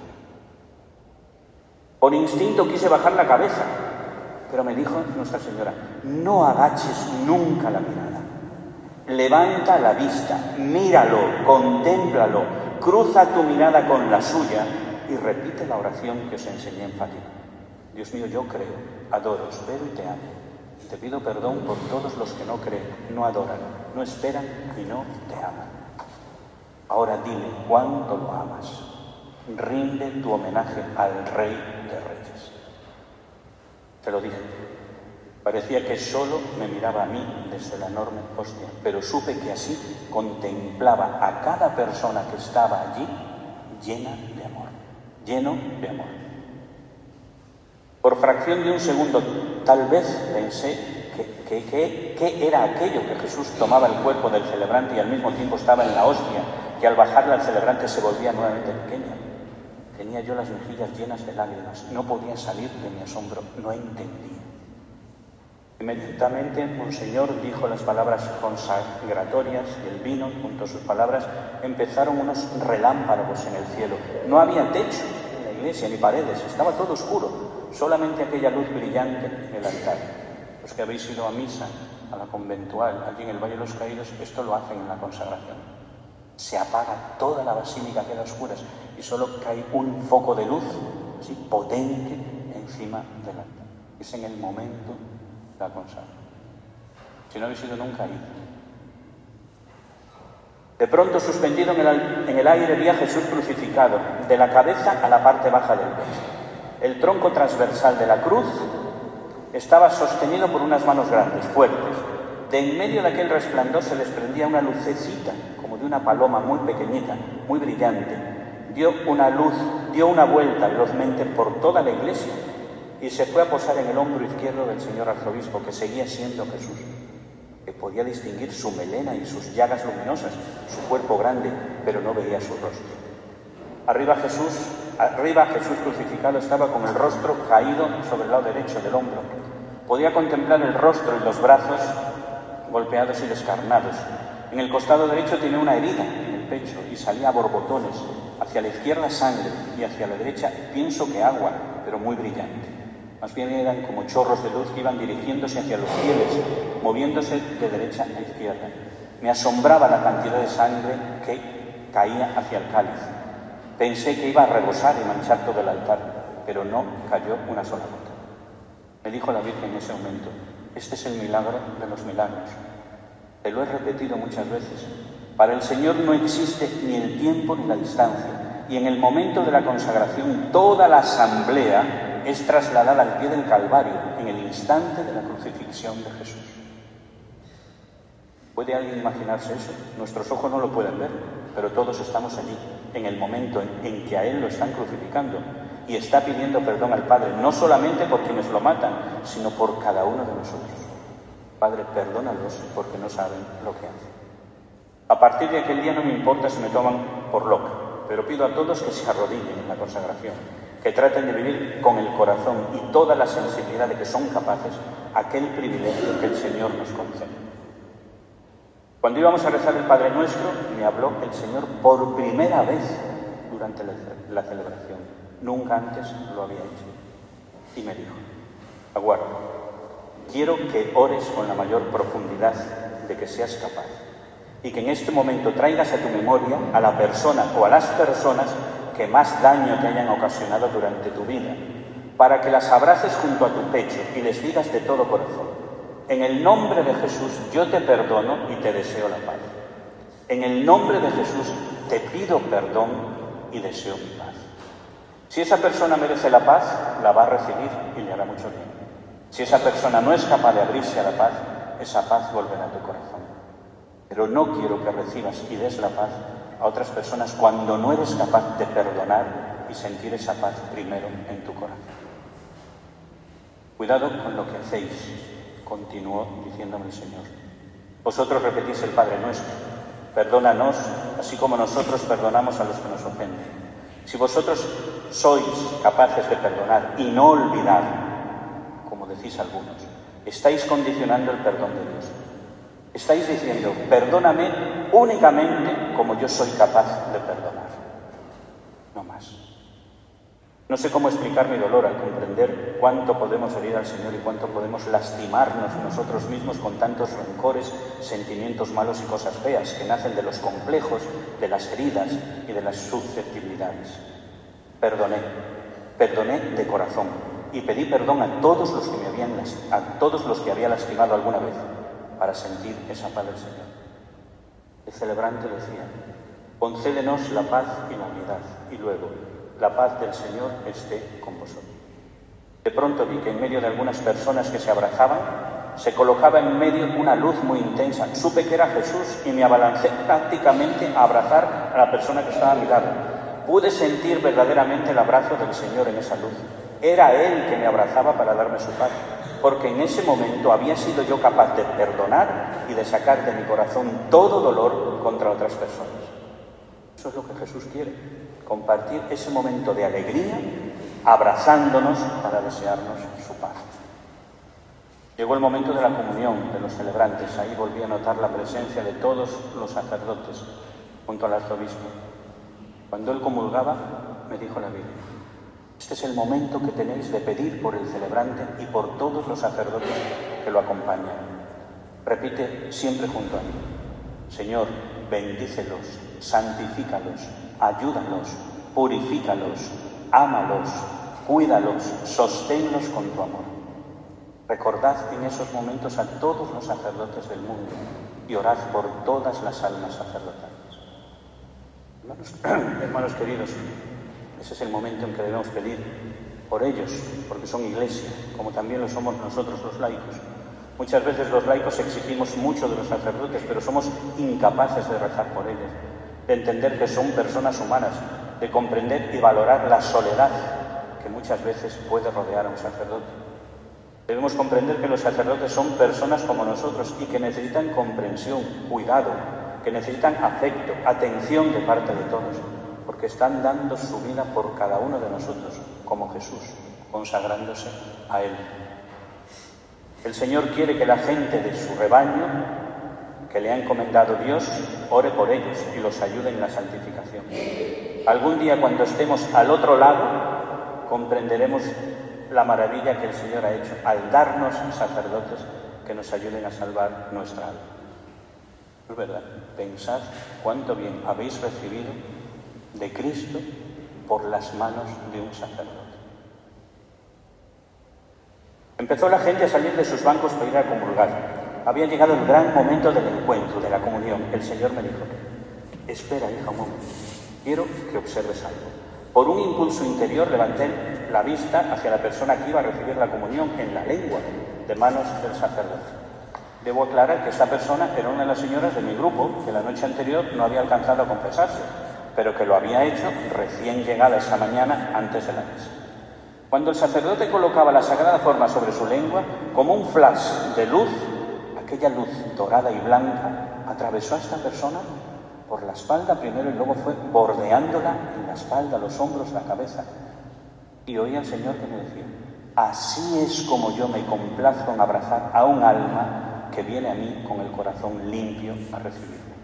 Speaker 1: Por instinto quise bajar la cabeza, pero me dijo Nuestra Señora, no agaches nunca la mirada, Levanta la vista, míralo, contémplalo, cruza tu mirada con la suya y repite la oración que os enseñé en Fátima. Dios mío, yo creo, adoro, espero y te amo. Te pido perdón por todos los que no creen, no adoran, no esperan y no te aman. Ahora dile cuánto lo amas. Rinde tu homenaje al Rey de Reyes. Te lo dije. Parecía que solo me miraba a mí desde la enorme hostia, pero supe que así contemplaba a cada persona que estaba allí llena de amor, lleno de amor. Por fracción de un segundo, tal vez pensé que era aquello que Jesús tomaba el cuerpo del celebrante y al mismo tiempo estaba en la hostia, que al bajarla al celebrante se volvía nuevamente pequeña. Tenía yo las mejillas llenas de lágrimas, no podía salir de mi asombro, no entendía. Inmediatamente, Monseñor dijo las palabras consagratorias y el vino, junto a sus palabras, empezaron unos relámpagos en el cielo. No había techo en la iglesia ni paredes, estaba todo oscuro, solamente aquella luz brillante en el altar. Los que habéis ido a misa, a la conventual, allí en el Valle de los Caídos, esto lo hacen en la consagración. Se apaga toda la basílica, queda a oscuras y solo cae un foco de luz, así potente, encima del altar. Es en el momento la consagración. Si no habéis ido nunca ahí. De pronto, suspendido en el aire, vi a Jesús crucificado, de la cabeza a la parte baja del pecho. El tronco transversal de la cruz estaba sostenido por unas manos grandes, fuertes. De en medio de aquel resplandor se desprendía una lucecita, como de una paloma muy pequeñita, muy brillante. Dio una vuelta velozmente por toda la iglesia y se fue a posar en el hombro izquierdo del señor arzobispo, que seguía siendo Jesús, que podía distinguir su melena y sus llagas luminosas, su cuerpo grande, pero no veía su rostro. Arriba Jesús crucificado estaba con el rostro caído sobre el lado derecho del hombro. Podía contemplar el rostro y los brazos golpeados y descarnados. En el costado derecho tenía una herida en el pecho y salía a borbotones. Hacia la izquierda sangre y hacia la derecha pienso que agua, pero muy brillante. Más bien eran como chorros de luz que iban dirigiéndose hacia los fieles, moviéndose de derecha a izquierda. Me asombraba la cantidad de sangre que caía hacia el cáliz. Pensé que iba a rebosar y manchar todo el altar, pero no cayó una sola gota. Me dijo la Virgen en ese momento: este es el milagro de los milagros. Te lo he repetido muchas veces. Para el Señor no existe ni el tiempo ni la distancia, y en el momento de la consagración toda la asamblea es trasladada al pie del Calvario, en el instante de la crucifixión de Jesús. ¿Puede alguien imaginarse eso? Nuestros ojos no lo pueden ver, pero todos estamos allí, en el momento en que a Él lo están crucificando, y está pidiendo perdón al Padre, no solamente por quienes lo matan, sino por cada uno de nosotros. Padre, perdónalos porque no saben lo que hacen. A partir de aquel día no me importa si me toman por loca, pero pido a todos que se arrodillen en la consagración, que traten de vivir con el corazón y toda la sensibilidad de que son capaces aquel privilegio que el Señor nos concede. Cuando íbamos a rezar el Padre Nuestro, me habló el Señor por primera vez durante la celebración. Nunca antes lo había hecho. Y me dijo: aguarda, quiero que ores con la mayor profundidad de que seas capaz, y que en este momento traigas a tu memoria a la persona o a las personas que más daño te hayan ocasionado durante tu vida, para que las abraces junto a tu pecho y les digas de todo corazón: en el nombre de Jesús yo te perdono y te deseo la paz. En el nombre de Jesús te pido perdón y deseo mi paz. Si esa persona merece la paz, la va a recibir y le hará mucho bien. Si esa persona no es capaz de abrirse a la paz, esa paz volverá a tu corazón. Pero no quiero que recibas y des la paz a otras personas cuando no eres capaz de perdonar y sentir esa paz primero en tu corazón. Cuidado con lo que hacéis, continuó diciéndome el Señor. Vosotros repetís el Padre Nuestro: perdónanos, así como nosotros perdonamos a los que nos ofenden. Si vosotros sois capaces de perdonar y no olvidar, como decís algunos, estáis condicionando el perdón de Dios. Estáis diciendo: perdóname únicamente como yo soy capaz de perdonar. No más. No sé cómo explicar mi dolor al comprender cuánto podemos herir al Señor y cuánto podemos lastimarnos nosotros mismos con tantos rencores, sentimientos malos y cosas feas que nacen de los complejos, de las heridas y de las susceptibilidades. Perdoné de corazón y pedí perdón a todos los que había lastimado alguna vez para sentir esa paz del Señor. El celebrante decía: concédenos la paz y la unidad, y luego: la paz del Señor esté con vosotros. De pronto vi que en medio de algunas personas que se abrazaban, se colocaba en medio una luz muy intensa. Supe que era Jesús y me abalancé prácticamente a abrazar a la persona que estaba a mi lado. Pude sentir verdaderamente el abrazo del Señor en esa luz. Era Él que me abrazaba para darme su paz, porque en ese momento había sido yo capaz de perdonar y de sacar de mi corazón todo dolor contra otras personas. Eso es lo que Jesús quiere, compartir ese momento de alegría, abrazándonos para desearnos su paz. Llegó el momento de la comunión de los celebrantes. Ahí volví a notar la presencia de todos los sacerdotes junto al arzobispo. Cuando él comulgaba, me dijo la Virgen: este es el momento que tenéis de pedir por el celebrante y por todos los sacerdotes que lo acompañan. Repite siempre junto a mí: Señor, bendícelos, santifícalos, ayúdalos, purifícalos, ámalos, cuídalos, sosténlos con tu amor. Recordad en esos momentos a todos los sacerdotes del mundo y orad por todas las almas sacerdotales. Hermanos queridos, ese es el momento en que debemos pedir por ellos, porque son iglesia, como también lo somos nosotros los laicos. Muchas veces los laicos exigimos mucho de los sacerdotes, pero somos incapaces de rezar por ellos, de entender que son personas humanas, de comprender y valorar la soledad que muchas veces puede rodear a un sacerdote. Debemos comprender que los sacerdotes son personas como nosotros y que necesitan comprensión, cuidado, que necesitan afecto, atención de parte de todos, porque están dando su vida por cada uno de nosotros, como Jesús, consagrándose a Él. El Señor quiere que la gente de su rebaño, que le ha encomendado Dios, ore por ellos y los ayude en la santificación. Algún día, cuando estemos al otro lado, comprenderemos la maravilla que el Señor ha hecho al darnos sacerdotes que nos ayuden a salvar nuestra alma. Es verdad, pensad cuánto bien habéis recibido de Cristo por las manos de un sacerdote. Empezó la gente a salir de sus bancos para ir a comulgar. Había llegado el gran momento del encuentro, de la comunión. El Señor me dijo: espera, hija, un momento. Quiero que observes algo. Por un impulso interior levanté la vista hacia la persona que iba a recibir la comunión en la lengua, de manos del sacerdote. Debo aclarar que esta persona era una de las señoras de mi grupo que la noche anterior no había alcanzado a confesarse, pero que lo había hecho recién llegada esa mañana antes de la misa. Cuando el sacerdote colocaba la sagrada forma sobre su lengua, como un flash de luz, aquella luz dorada y blanca atravesó a esta persona por la espalda primero y luego fue bordeándola en la espalda, los hombros, la cabeza. Y oí al Señor que me decía: así es como yo me complazco en abrazar a un alma que viene a mí con el corazón limpio a recibirme.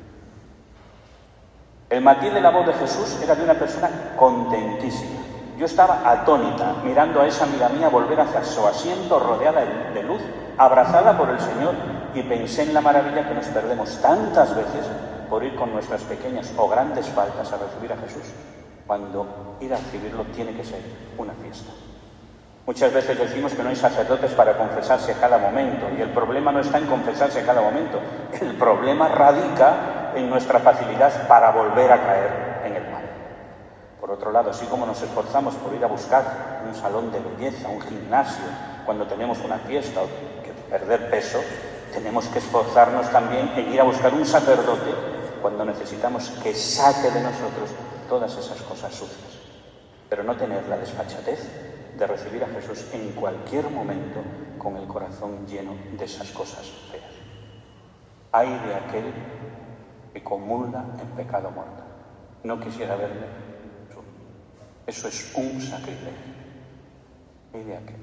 Speaker 1: El matiz de la voz de Jesús era de una persona contentísima. Yo estaba atónita, mirando a esa amiga mía volver hacia su asiento rodeada de luz, abrazada por el Señor, y pensé en la maravilla que nos perdemos tantas veces por ir con nuestras pequeñas o grandes faltas a recibir a Jesús, cuando ir a recibirlo tiene que ser una fiesta. Muchas veces decimos que no hay sacerdotes para confesarse a cada momento, y el problema no está en confesarse a cada momento. El problema radica en nuestra facilidad para volver a caer en el mal. Por otro lado, así como nos esforzamos por ir a buscar un salón de belleza, un gimnasio, cuando tenemos una fiesta o que perder peso, tenemos que esforzarnos también en ir a buscar un sacerdote cuando necesitamos que saque de nosotros todas esas cosas sucias. Pero no tener la desfachatez de recibir a Jesús en cualquier momento con el corazón lleno de esas cosas feas. Ay de aquel que comulga en pecado mortal. No quisiera verle. Eso es un sacrilegio. Ay de aquel.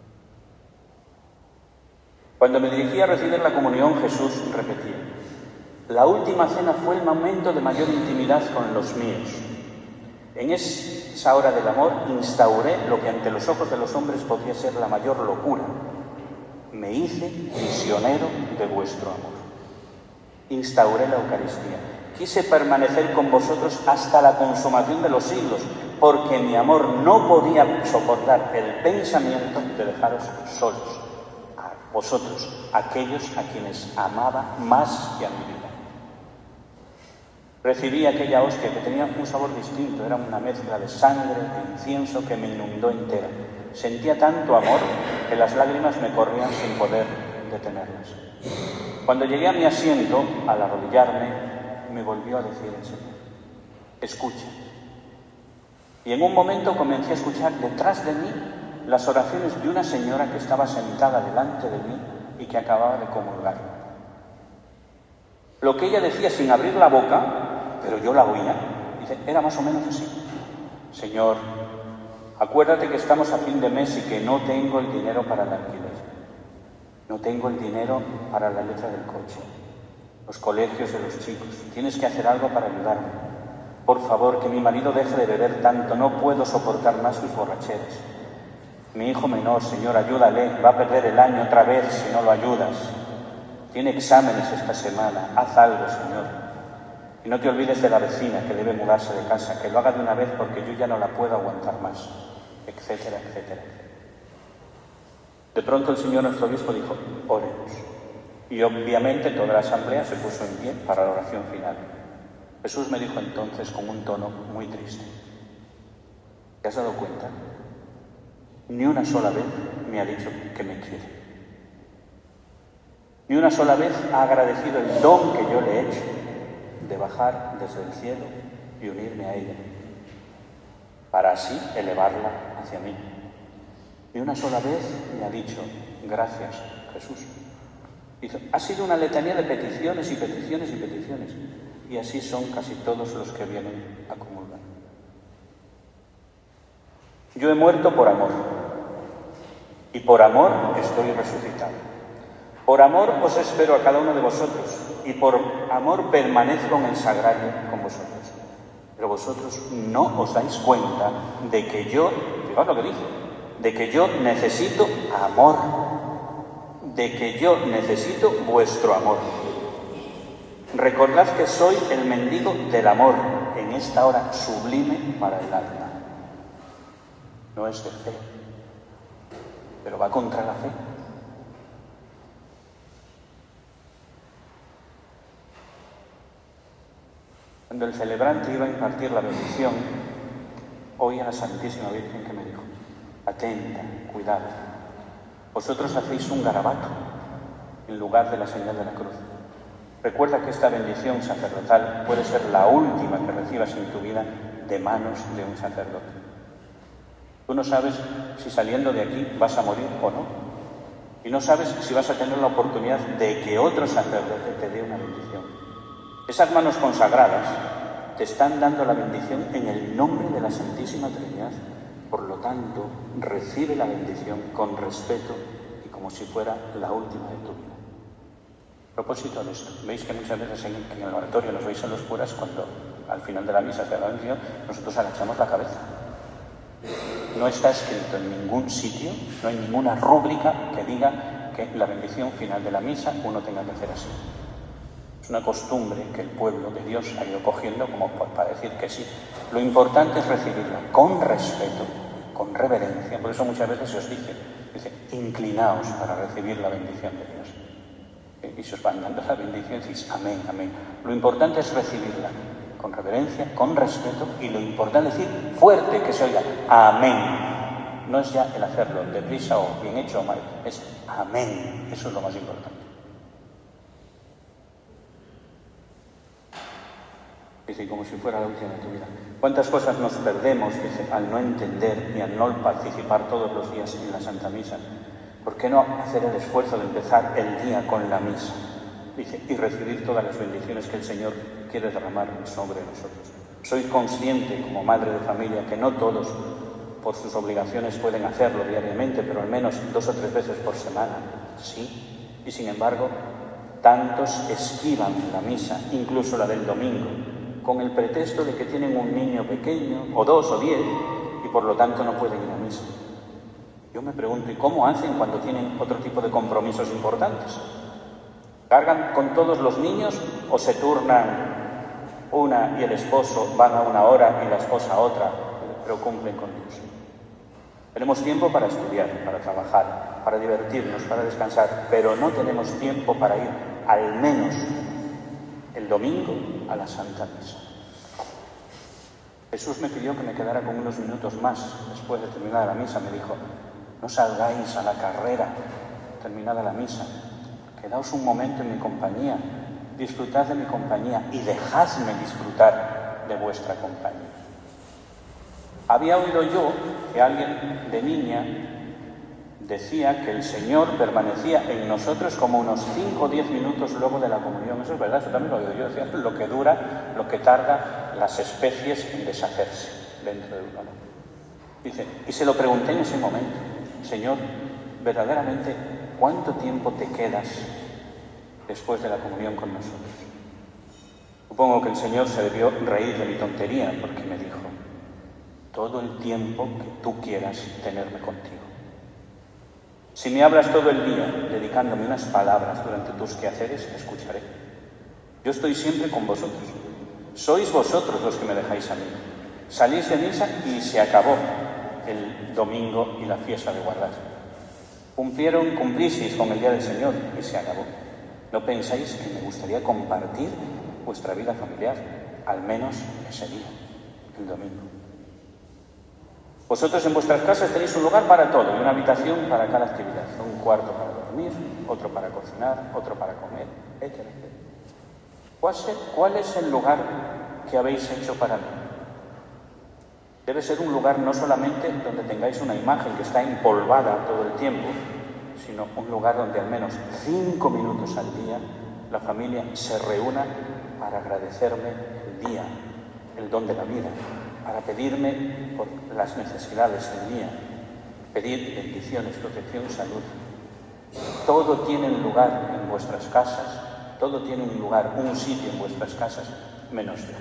Speaker 1: Cuando me dirigí a recibir la comunión, Jesús repetía: la última cena fue el momento de mayor intimidad con los míos. En esa hora del amor instauré lo que ante los ojos de los hombres podría ser la mayor locura. Me hice misionero de vuestro amor. Instauré la Eucaristía. Quise permanecer con vosotros hasta la consumación de los siglos, porque mi amor no podía soportar el pensamiento de dejaros solos, a vosotros, aquellos a quienes amaba más que a mi vida. Recibí aquella hostia que tenía un sabor distinto, era una mezcla de sangre e incienso que me inundó entera. Sentía tanto amor que las lágrimas me corrían sin poder detenerlas. Cuando llegué a mi asiento, al arrodillarme, me volvió a decir el Señor: escucha. Y en un momento comencé a escuchar detrás de mí las oraciones de una señora que estaba sentada delante de mí y que acababa de comulgar. Lo que ella decía sin abrir la boca, pero yo la oía, era más o menos así: Señor, acuérdate que estamos a fin de mes y que no tengo el dinero para el alquiler. No tengo el dinero para la letra del coche, los colegios de los chicos. Tienes que hacer algo para ayudarme. Por favor, que mi marido deje de beber tanto. No puedo soportar más sus borracheras. Mi hijo menor, Señor, ayúdale. Va a perder el año otra vez si no lo ayudas. Tiene exámenes esta semana. Haz algo, Señor. Y no te olvides de la vecina que debe mudarse de casa. Que lo haga de una vez porque yo ya no la puedo aguantar más. Etcétera, etcétera. De pronto el Señor nuestro obispo dijo: oremos. Y obviamente toda la asamblea se puso en pie para la oración final. Jesús me dijo entonces con un tono muy triste: ¿te has dado cuenta? Ni una sola vez me ha dicho que me quiere. Ni una sola vez ha agradecido el don que yo le he hecho de bajar desde el cielo y unirme a ella, para así elevarla hacia mí. Ni una sola vez me ha dicho: gracias, Jesús. Ha sido una letanía de peticiones y peticiones y peticiones. Y así son casi todos los que vienen a comulgar. Yo he muerto por amor. Y por amor estoy resucitado. Por amor os espero a cada uno de vosotros. Y por amor permanezco en el sagrario con vosotros. Pero vosotros no os dais cuenta de que yo, fijaos lo que dice, de que yo necesito amor. De que yo necesito vuestro amor. Recordad que soy el mendigo del amor en esta hora sublime para el alma. No es de fe, pero va contra la fe. Cuando el celebrante iba a impartir la bendición, oí a la Santísima Virgen que me dijo: atenta, cuidado, vosotros hacéis un garabato en lugar de la señal de la cruz. Recuerda que esta bendición sacerdotal puede ser la última que recibas en tu vida de manos de un sacerdote. Tú no sabes si saliendo de aquí vas a morir o no. Y no sabes si vas a tener la oportunidad de que otro sacerdote te dé una bendición. Esas manos consagradas te están dando la bendición en el nombre de la Santísima Trinidad. Por lo tanto, recibe la bendición con respeto y como si fuera la última de tu vida. A propósito de esto, veis que muchas veces en el oratorio nos veis a los curas cuando al final de la misa se da la bendición, nosotros agachamos la cabeza. No está escrito en ningún sitio, no hay ninguna rúbrica que diga que la bendición final de la misa uno tenga que hacer así. Es una costumbre que el pueblo de Dios ha ido cogiendo como para decir que sí. Lo importante es recibirla con respeto, con reverencia. Por eso muchas veces se os dice, inclinaos para recibir la bendición de Dios. Y se os van dando la bendición y decís amén, amén. Lo importante es recibirla con reverencia, con respeto, y lo importante es decir fuerte que se oiga amén. No es ya el hacerlo deprisa o bien hecho o mal, es amén. Eso es lo más importante. Dice, como si fuera la última de tu vida. ¿Cuántas cosas nos perdemos, dice, al no entender y al no participar todos los días en la Santa Misa? ¿Por qué no hacer el esfuerzo de empezar el día con la misa? Dice, y recibir todas las bendiciones que el Señor quiere derramar sobre nosotros. Soy consciente, como madre de familia, que no todos, por sus obligaciones, pueden hacerlo diariamente, pero al menos 2 o 3 veces por semana, sí. Y sin embargo, tantos esquivan la misa, incluso la del domingo, con el pretexto de que tienen un niño pequeño, o 2 o 10, y por lo tanto no pueden ir a misa. Yo me pregunto, ¿y cómo hacen cuando tienen otro tipo de compromisos importantes? ¿Cargan con todos los niños o se turnan una y el esposo van a una hora y la esposa a otra, pero cumplen con Dios? Tenemos tiempo para estudiar, para trabajar, para divertirnos, para descansar, pero no tenemos tiempo para ir al menos el domingo a la Santa Misa. Jesús me pidió que me quedara con unos minutos más después de terminar la misa. Me dijo, no salgáis a la carrera terminada la misa, quedaos un momento en mi compañía, disfrutad de mi compañía y dejadme disfrutar de vuestra compañía. Había oído yo que alguien de niña decía que el Señor permanecía en nosotros como unos 5 o 10 minutos luego de la comunión. Eso es verdad, eso también lo he oído yo. Decía lo que dura, lo que tarda las especies en deshacerse dentro de uno. Dice, y se lo pregunté en ese momento, Señor, verdaderamente, ¿cuánto tiempo te quedas después de la comunión con nosotros? Supongo que el Señor se debió reír de mi tontería, porque me dijo, todo el tiempo que tú quieras tenerme contigo. Si me hablas todo el día dedicándome unas palabras durante tus quehaceres, te escucharé. Yo estoy siempre con vosotros. Sois vosotros los que me dejáis a mí. Salís de misa y se acabó el domingo y la fiesta de guardar. Cumplisteis con el día del Señor y se acabó. ¿No pensáis que me gustaría compartir vuestra vida familiar, al menos ese día, el domingo? Vosotros en vuestras casas tenéis un lugar para todo, y una habitación para cada actividad. Un cuarto para dormir, otro para cocinar, otro para comer, etc. ¿Cuál es el lugar que habéis hecho para mí? Debe ser un lugar no solamente donde tengáis una imagen que está empolvada todo el tiempo, sino un lugar donde al menos 5 minutos al día la familia se reúna para agradecerme el día, el don de la vida, para pedirme por las necesidades del día, pedir bendiciones, protección, salud. Todo tiene un lugar en vuestras casas, todo tiene un lugar, un sitio en vuestras casas, menos yo.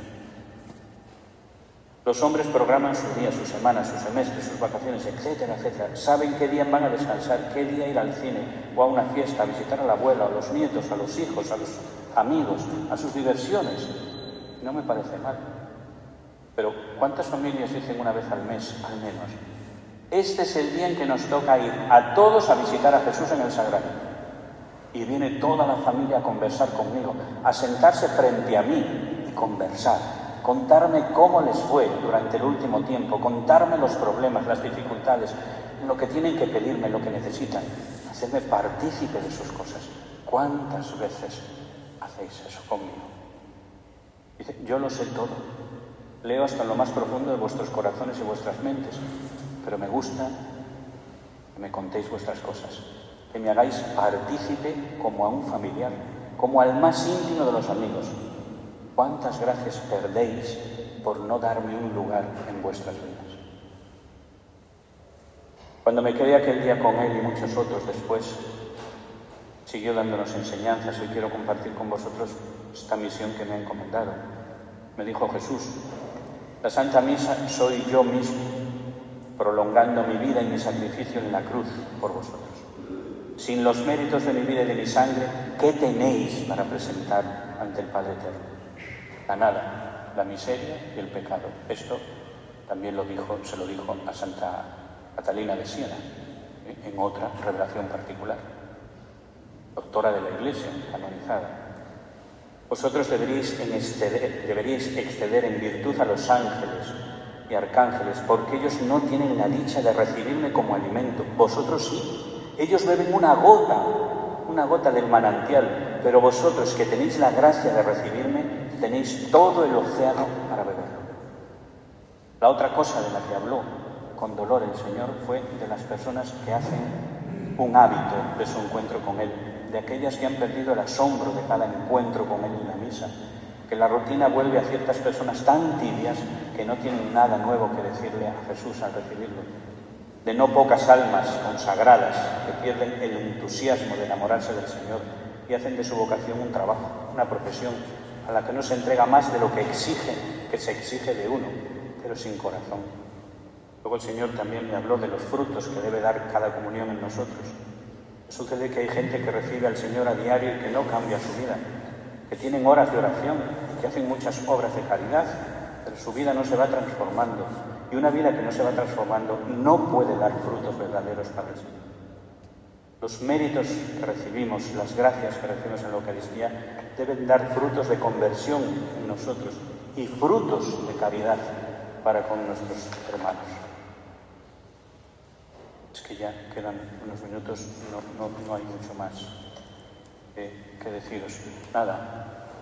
Speaker 1: Los hombres programan su día, su semana, su semestre, sus vacaciones, etcétera, etcétera. Saben qué día van a descansar, qué día ir al cine o a una fiesta, a visitar a la abuela, a los nietos, a los hijos, a los amigos, a sus diversiones. No me parece mal. Pero ¿cuántas familias dicen una vez al mes, al menos? Este es el día en que nos toca ir a todos a visitar a Jesús en el Sagrario. Y viene toda la familia a conversar conmigo, a sentarse frente a mí y conversar, contarme cómo les fue durante el último tiempo, contarme los problemas, las dificultades, lo que tienen que pedirme, lo que necesitan, hacerme partícipe de sus cosas. ¿Cuántas veces hacéis eso conmigo? Dice, yo lo sé todo. Leo hasta lo más profundo de vuestros corazones y vuestras mentes, pero me gusta que me contéis vuestras cosas, que me hagáis partícipe como a un familiar, como al más íntimo de los amigos. ¿Cuántas gracias perdéis por no darme un lugar en vuestras vidas? Cuando me quedé aquel día con él y muchos otros después, siguió dándonos enseñanzas. Hoy quiero compartir con vosotros esta misión que me ha encomendado. Me dijo Jesús, la Santa Misa soy yo mismo, prolongando mi vida y mi sacrificio en la cruz por vosotros. Sin los méritos de mi vida y de mi sangre, ¿qué tenéis para presentar ante el Padre Eterno? La nada, la miseria y el pecado. Esto también se lo dijo a Santa Catalina de Siena, en otra revelación particular. Doctora de la Iglesia, canonizada. Vosotros deberíais exceder en virtud a los ángeles y arcángeles, porque ellos no tienen la dicha de recibirme como alimento. Vosotros sí. Ellos beben una gota del manantial, pero vosotros que tenéis la gracia de recibirme, tenéis todo el océano para beberlo. La otra cosa de la que habló con dolor el Señor fue de las personas que hacen un hábito de su encuentro con Él, de aquellas que han perdido el asombro de cada encuentro con Él en la misa, que la rutina vuelve a ciertas personas tan tibias que no tienen nada nuevo que decirle a Jesús al recibirlo, de no pocas almas consagradas que pierden el entusiasmo de enamorarse del Señor y hacen de su vocación un trabajo, una profesión, a la que no se entrega más de lo que se exige de uno, pero sin corazón. Luego el Señor también me habló de los frutos que debe dar cada comunión en nosotros. Sucede que hay gente que recibe al Señor a diario y que no cambia su vida, que tienen horas de oración y que hacen muchas obras de caridad, pero su vida no se va transformando. Y una vida que no se va transformando no puede dar frutos verdaderos para el Señor. Los méritos que recibimos, las gracias que recibimos en la Eucaristía, deben dar frutos de conversión en nosotros y frutos de caridad para con nuestros hermanos. Es que ya quedan unos minutos, no hay mucho más que deciros. Nada.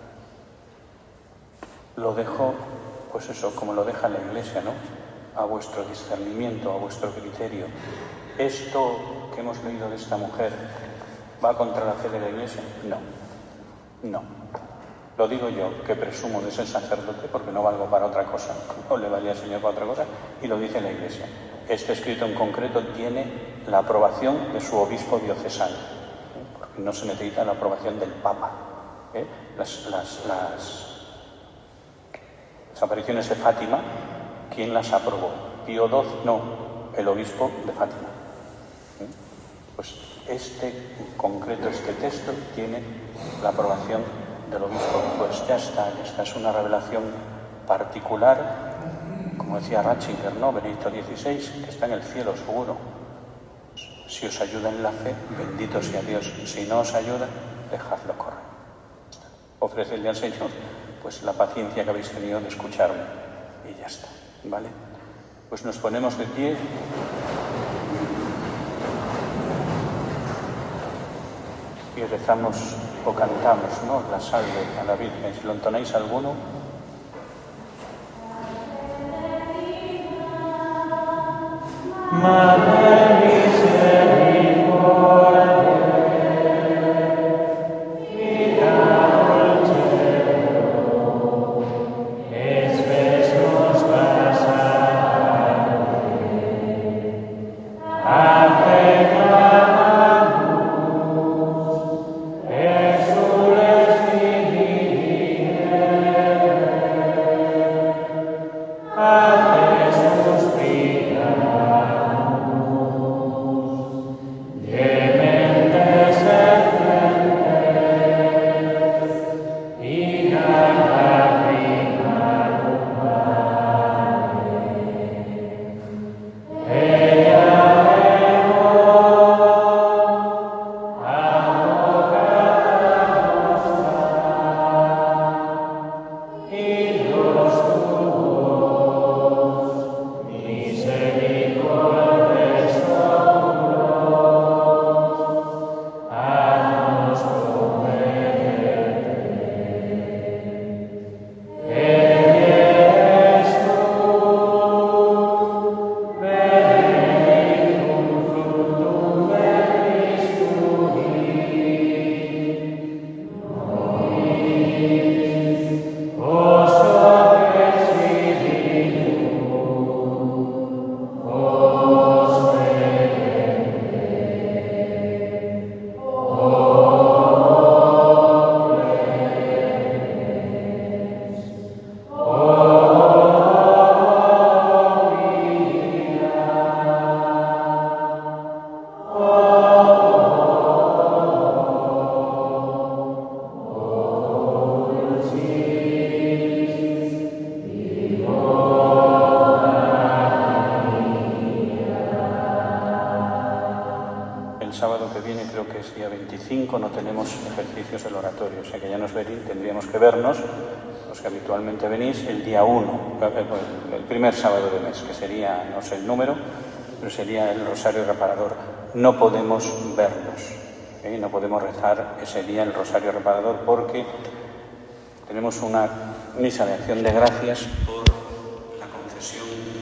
Speaker 1: Lo dejo, pues eso, como lo deja la Iglesia, ¿no? A vuestro discernimiento, a vuestro criterio. ¿Esto que hemos leído de esta mujer va contra la fe de la Iglesia? No. Lo digo yo, que presumo de ser sacerdote porque no valgo para otra cosa, no le valía al Señor para otra cosa, y lo dice la Iglesia. Este escrito en concreto tiene la aprobación de su obispo diocesano, porque no se necesita la aprobación del Papa. Las apariciones de Fátima, ¿quién las aprobó? Pío XII, no, el obispo de Fátima. Pues este texto tiene la aprobación del obispo. Pues ya está, esta es una revelación particular, como decía Ratzinger, ¿no? Benedicto XVI, que está en el cielo seguro. Si os ayuda en la fe, bendito sea Dios. Si no os ayuda, dejadlo correr. Ofrecedle al Señor pues la paciencia que habéis tenido de escucharme y ya está, ¿vale? Pues nos ponemos de pie y rezamos o cantamos, ¿no?, la salve a la Virgen. Si lo entonáis alguno.
Speaker 2: Madre misericordia,
Speaker 1: No tenemos ejercicios del oratorio, o sea que ya tendríamos que vernos, los que habitualmente venís, el día 1, el primer sábado de mes, que sería, no sé el número, pero sería el Rosario Reparador. No podemos vernos, no podemos rezar ese día el Rosario Reparador porque tenemos una misa de acción de gracias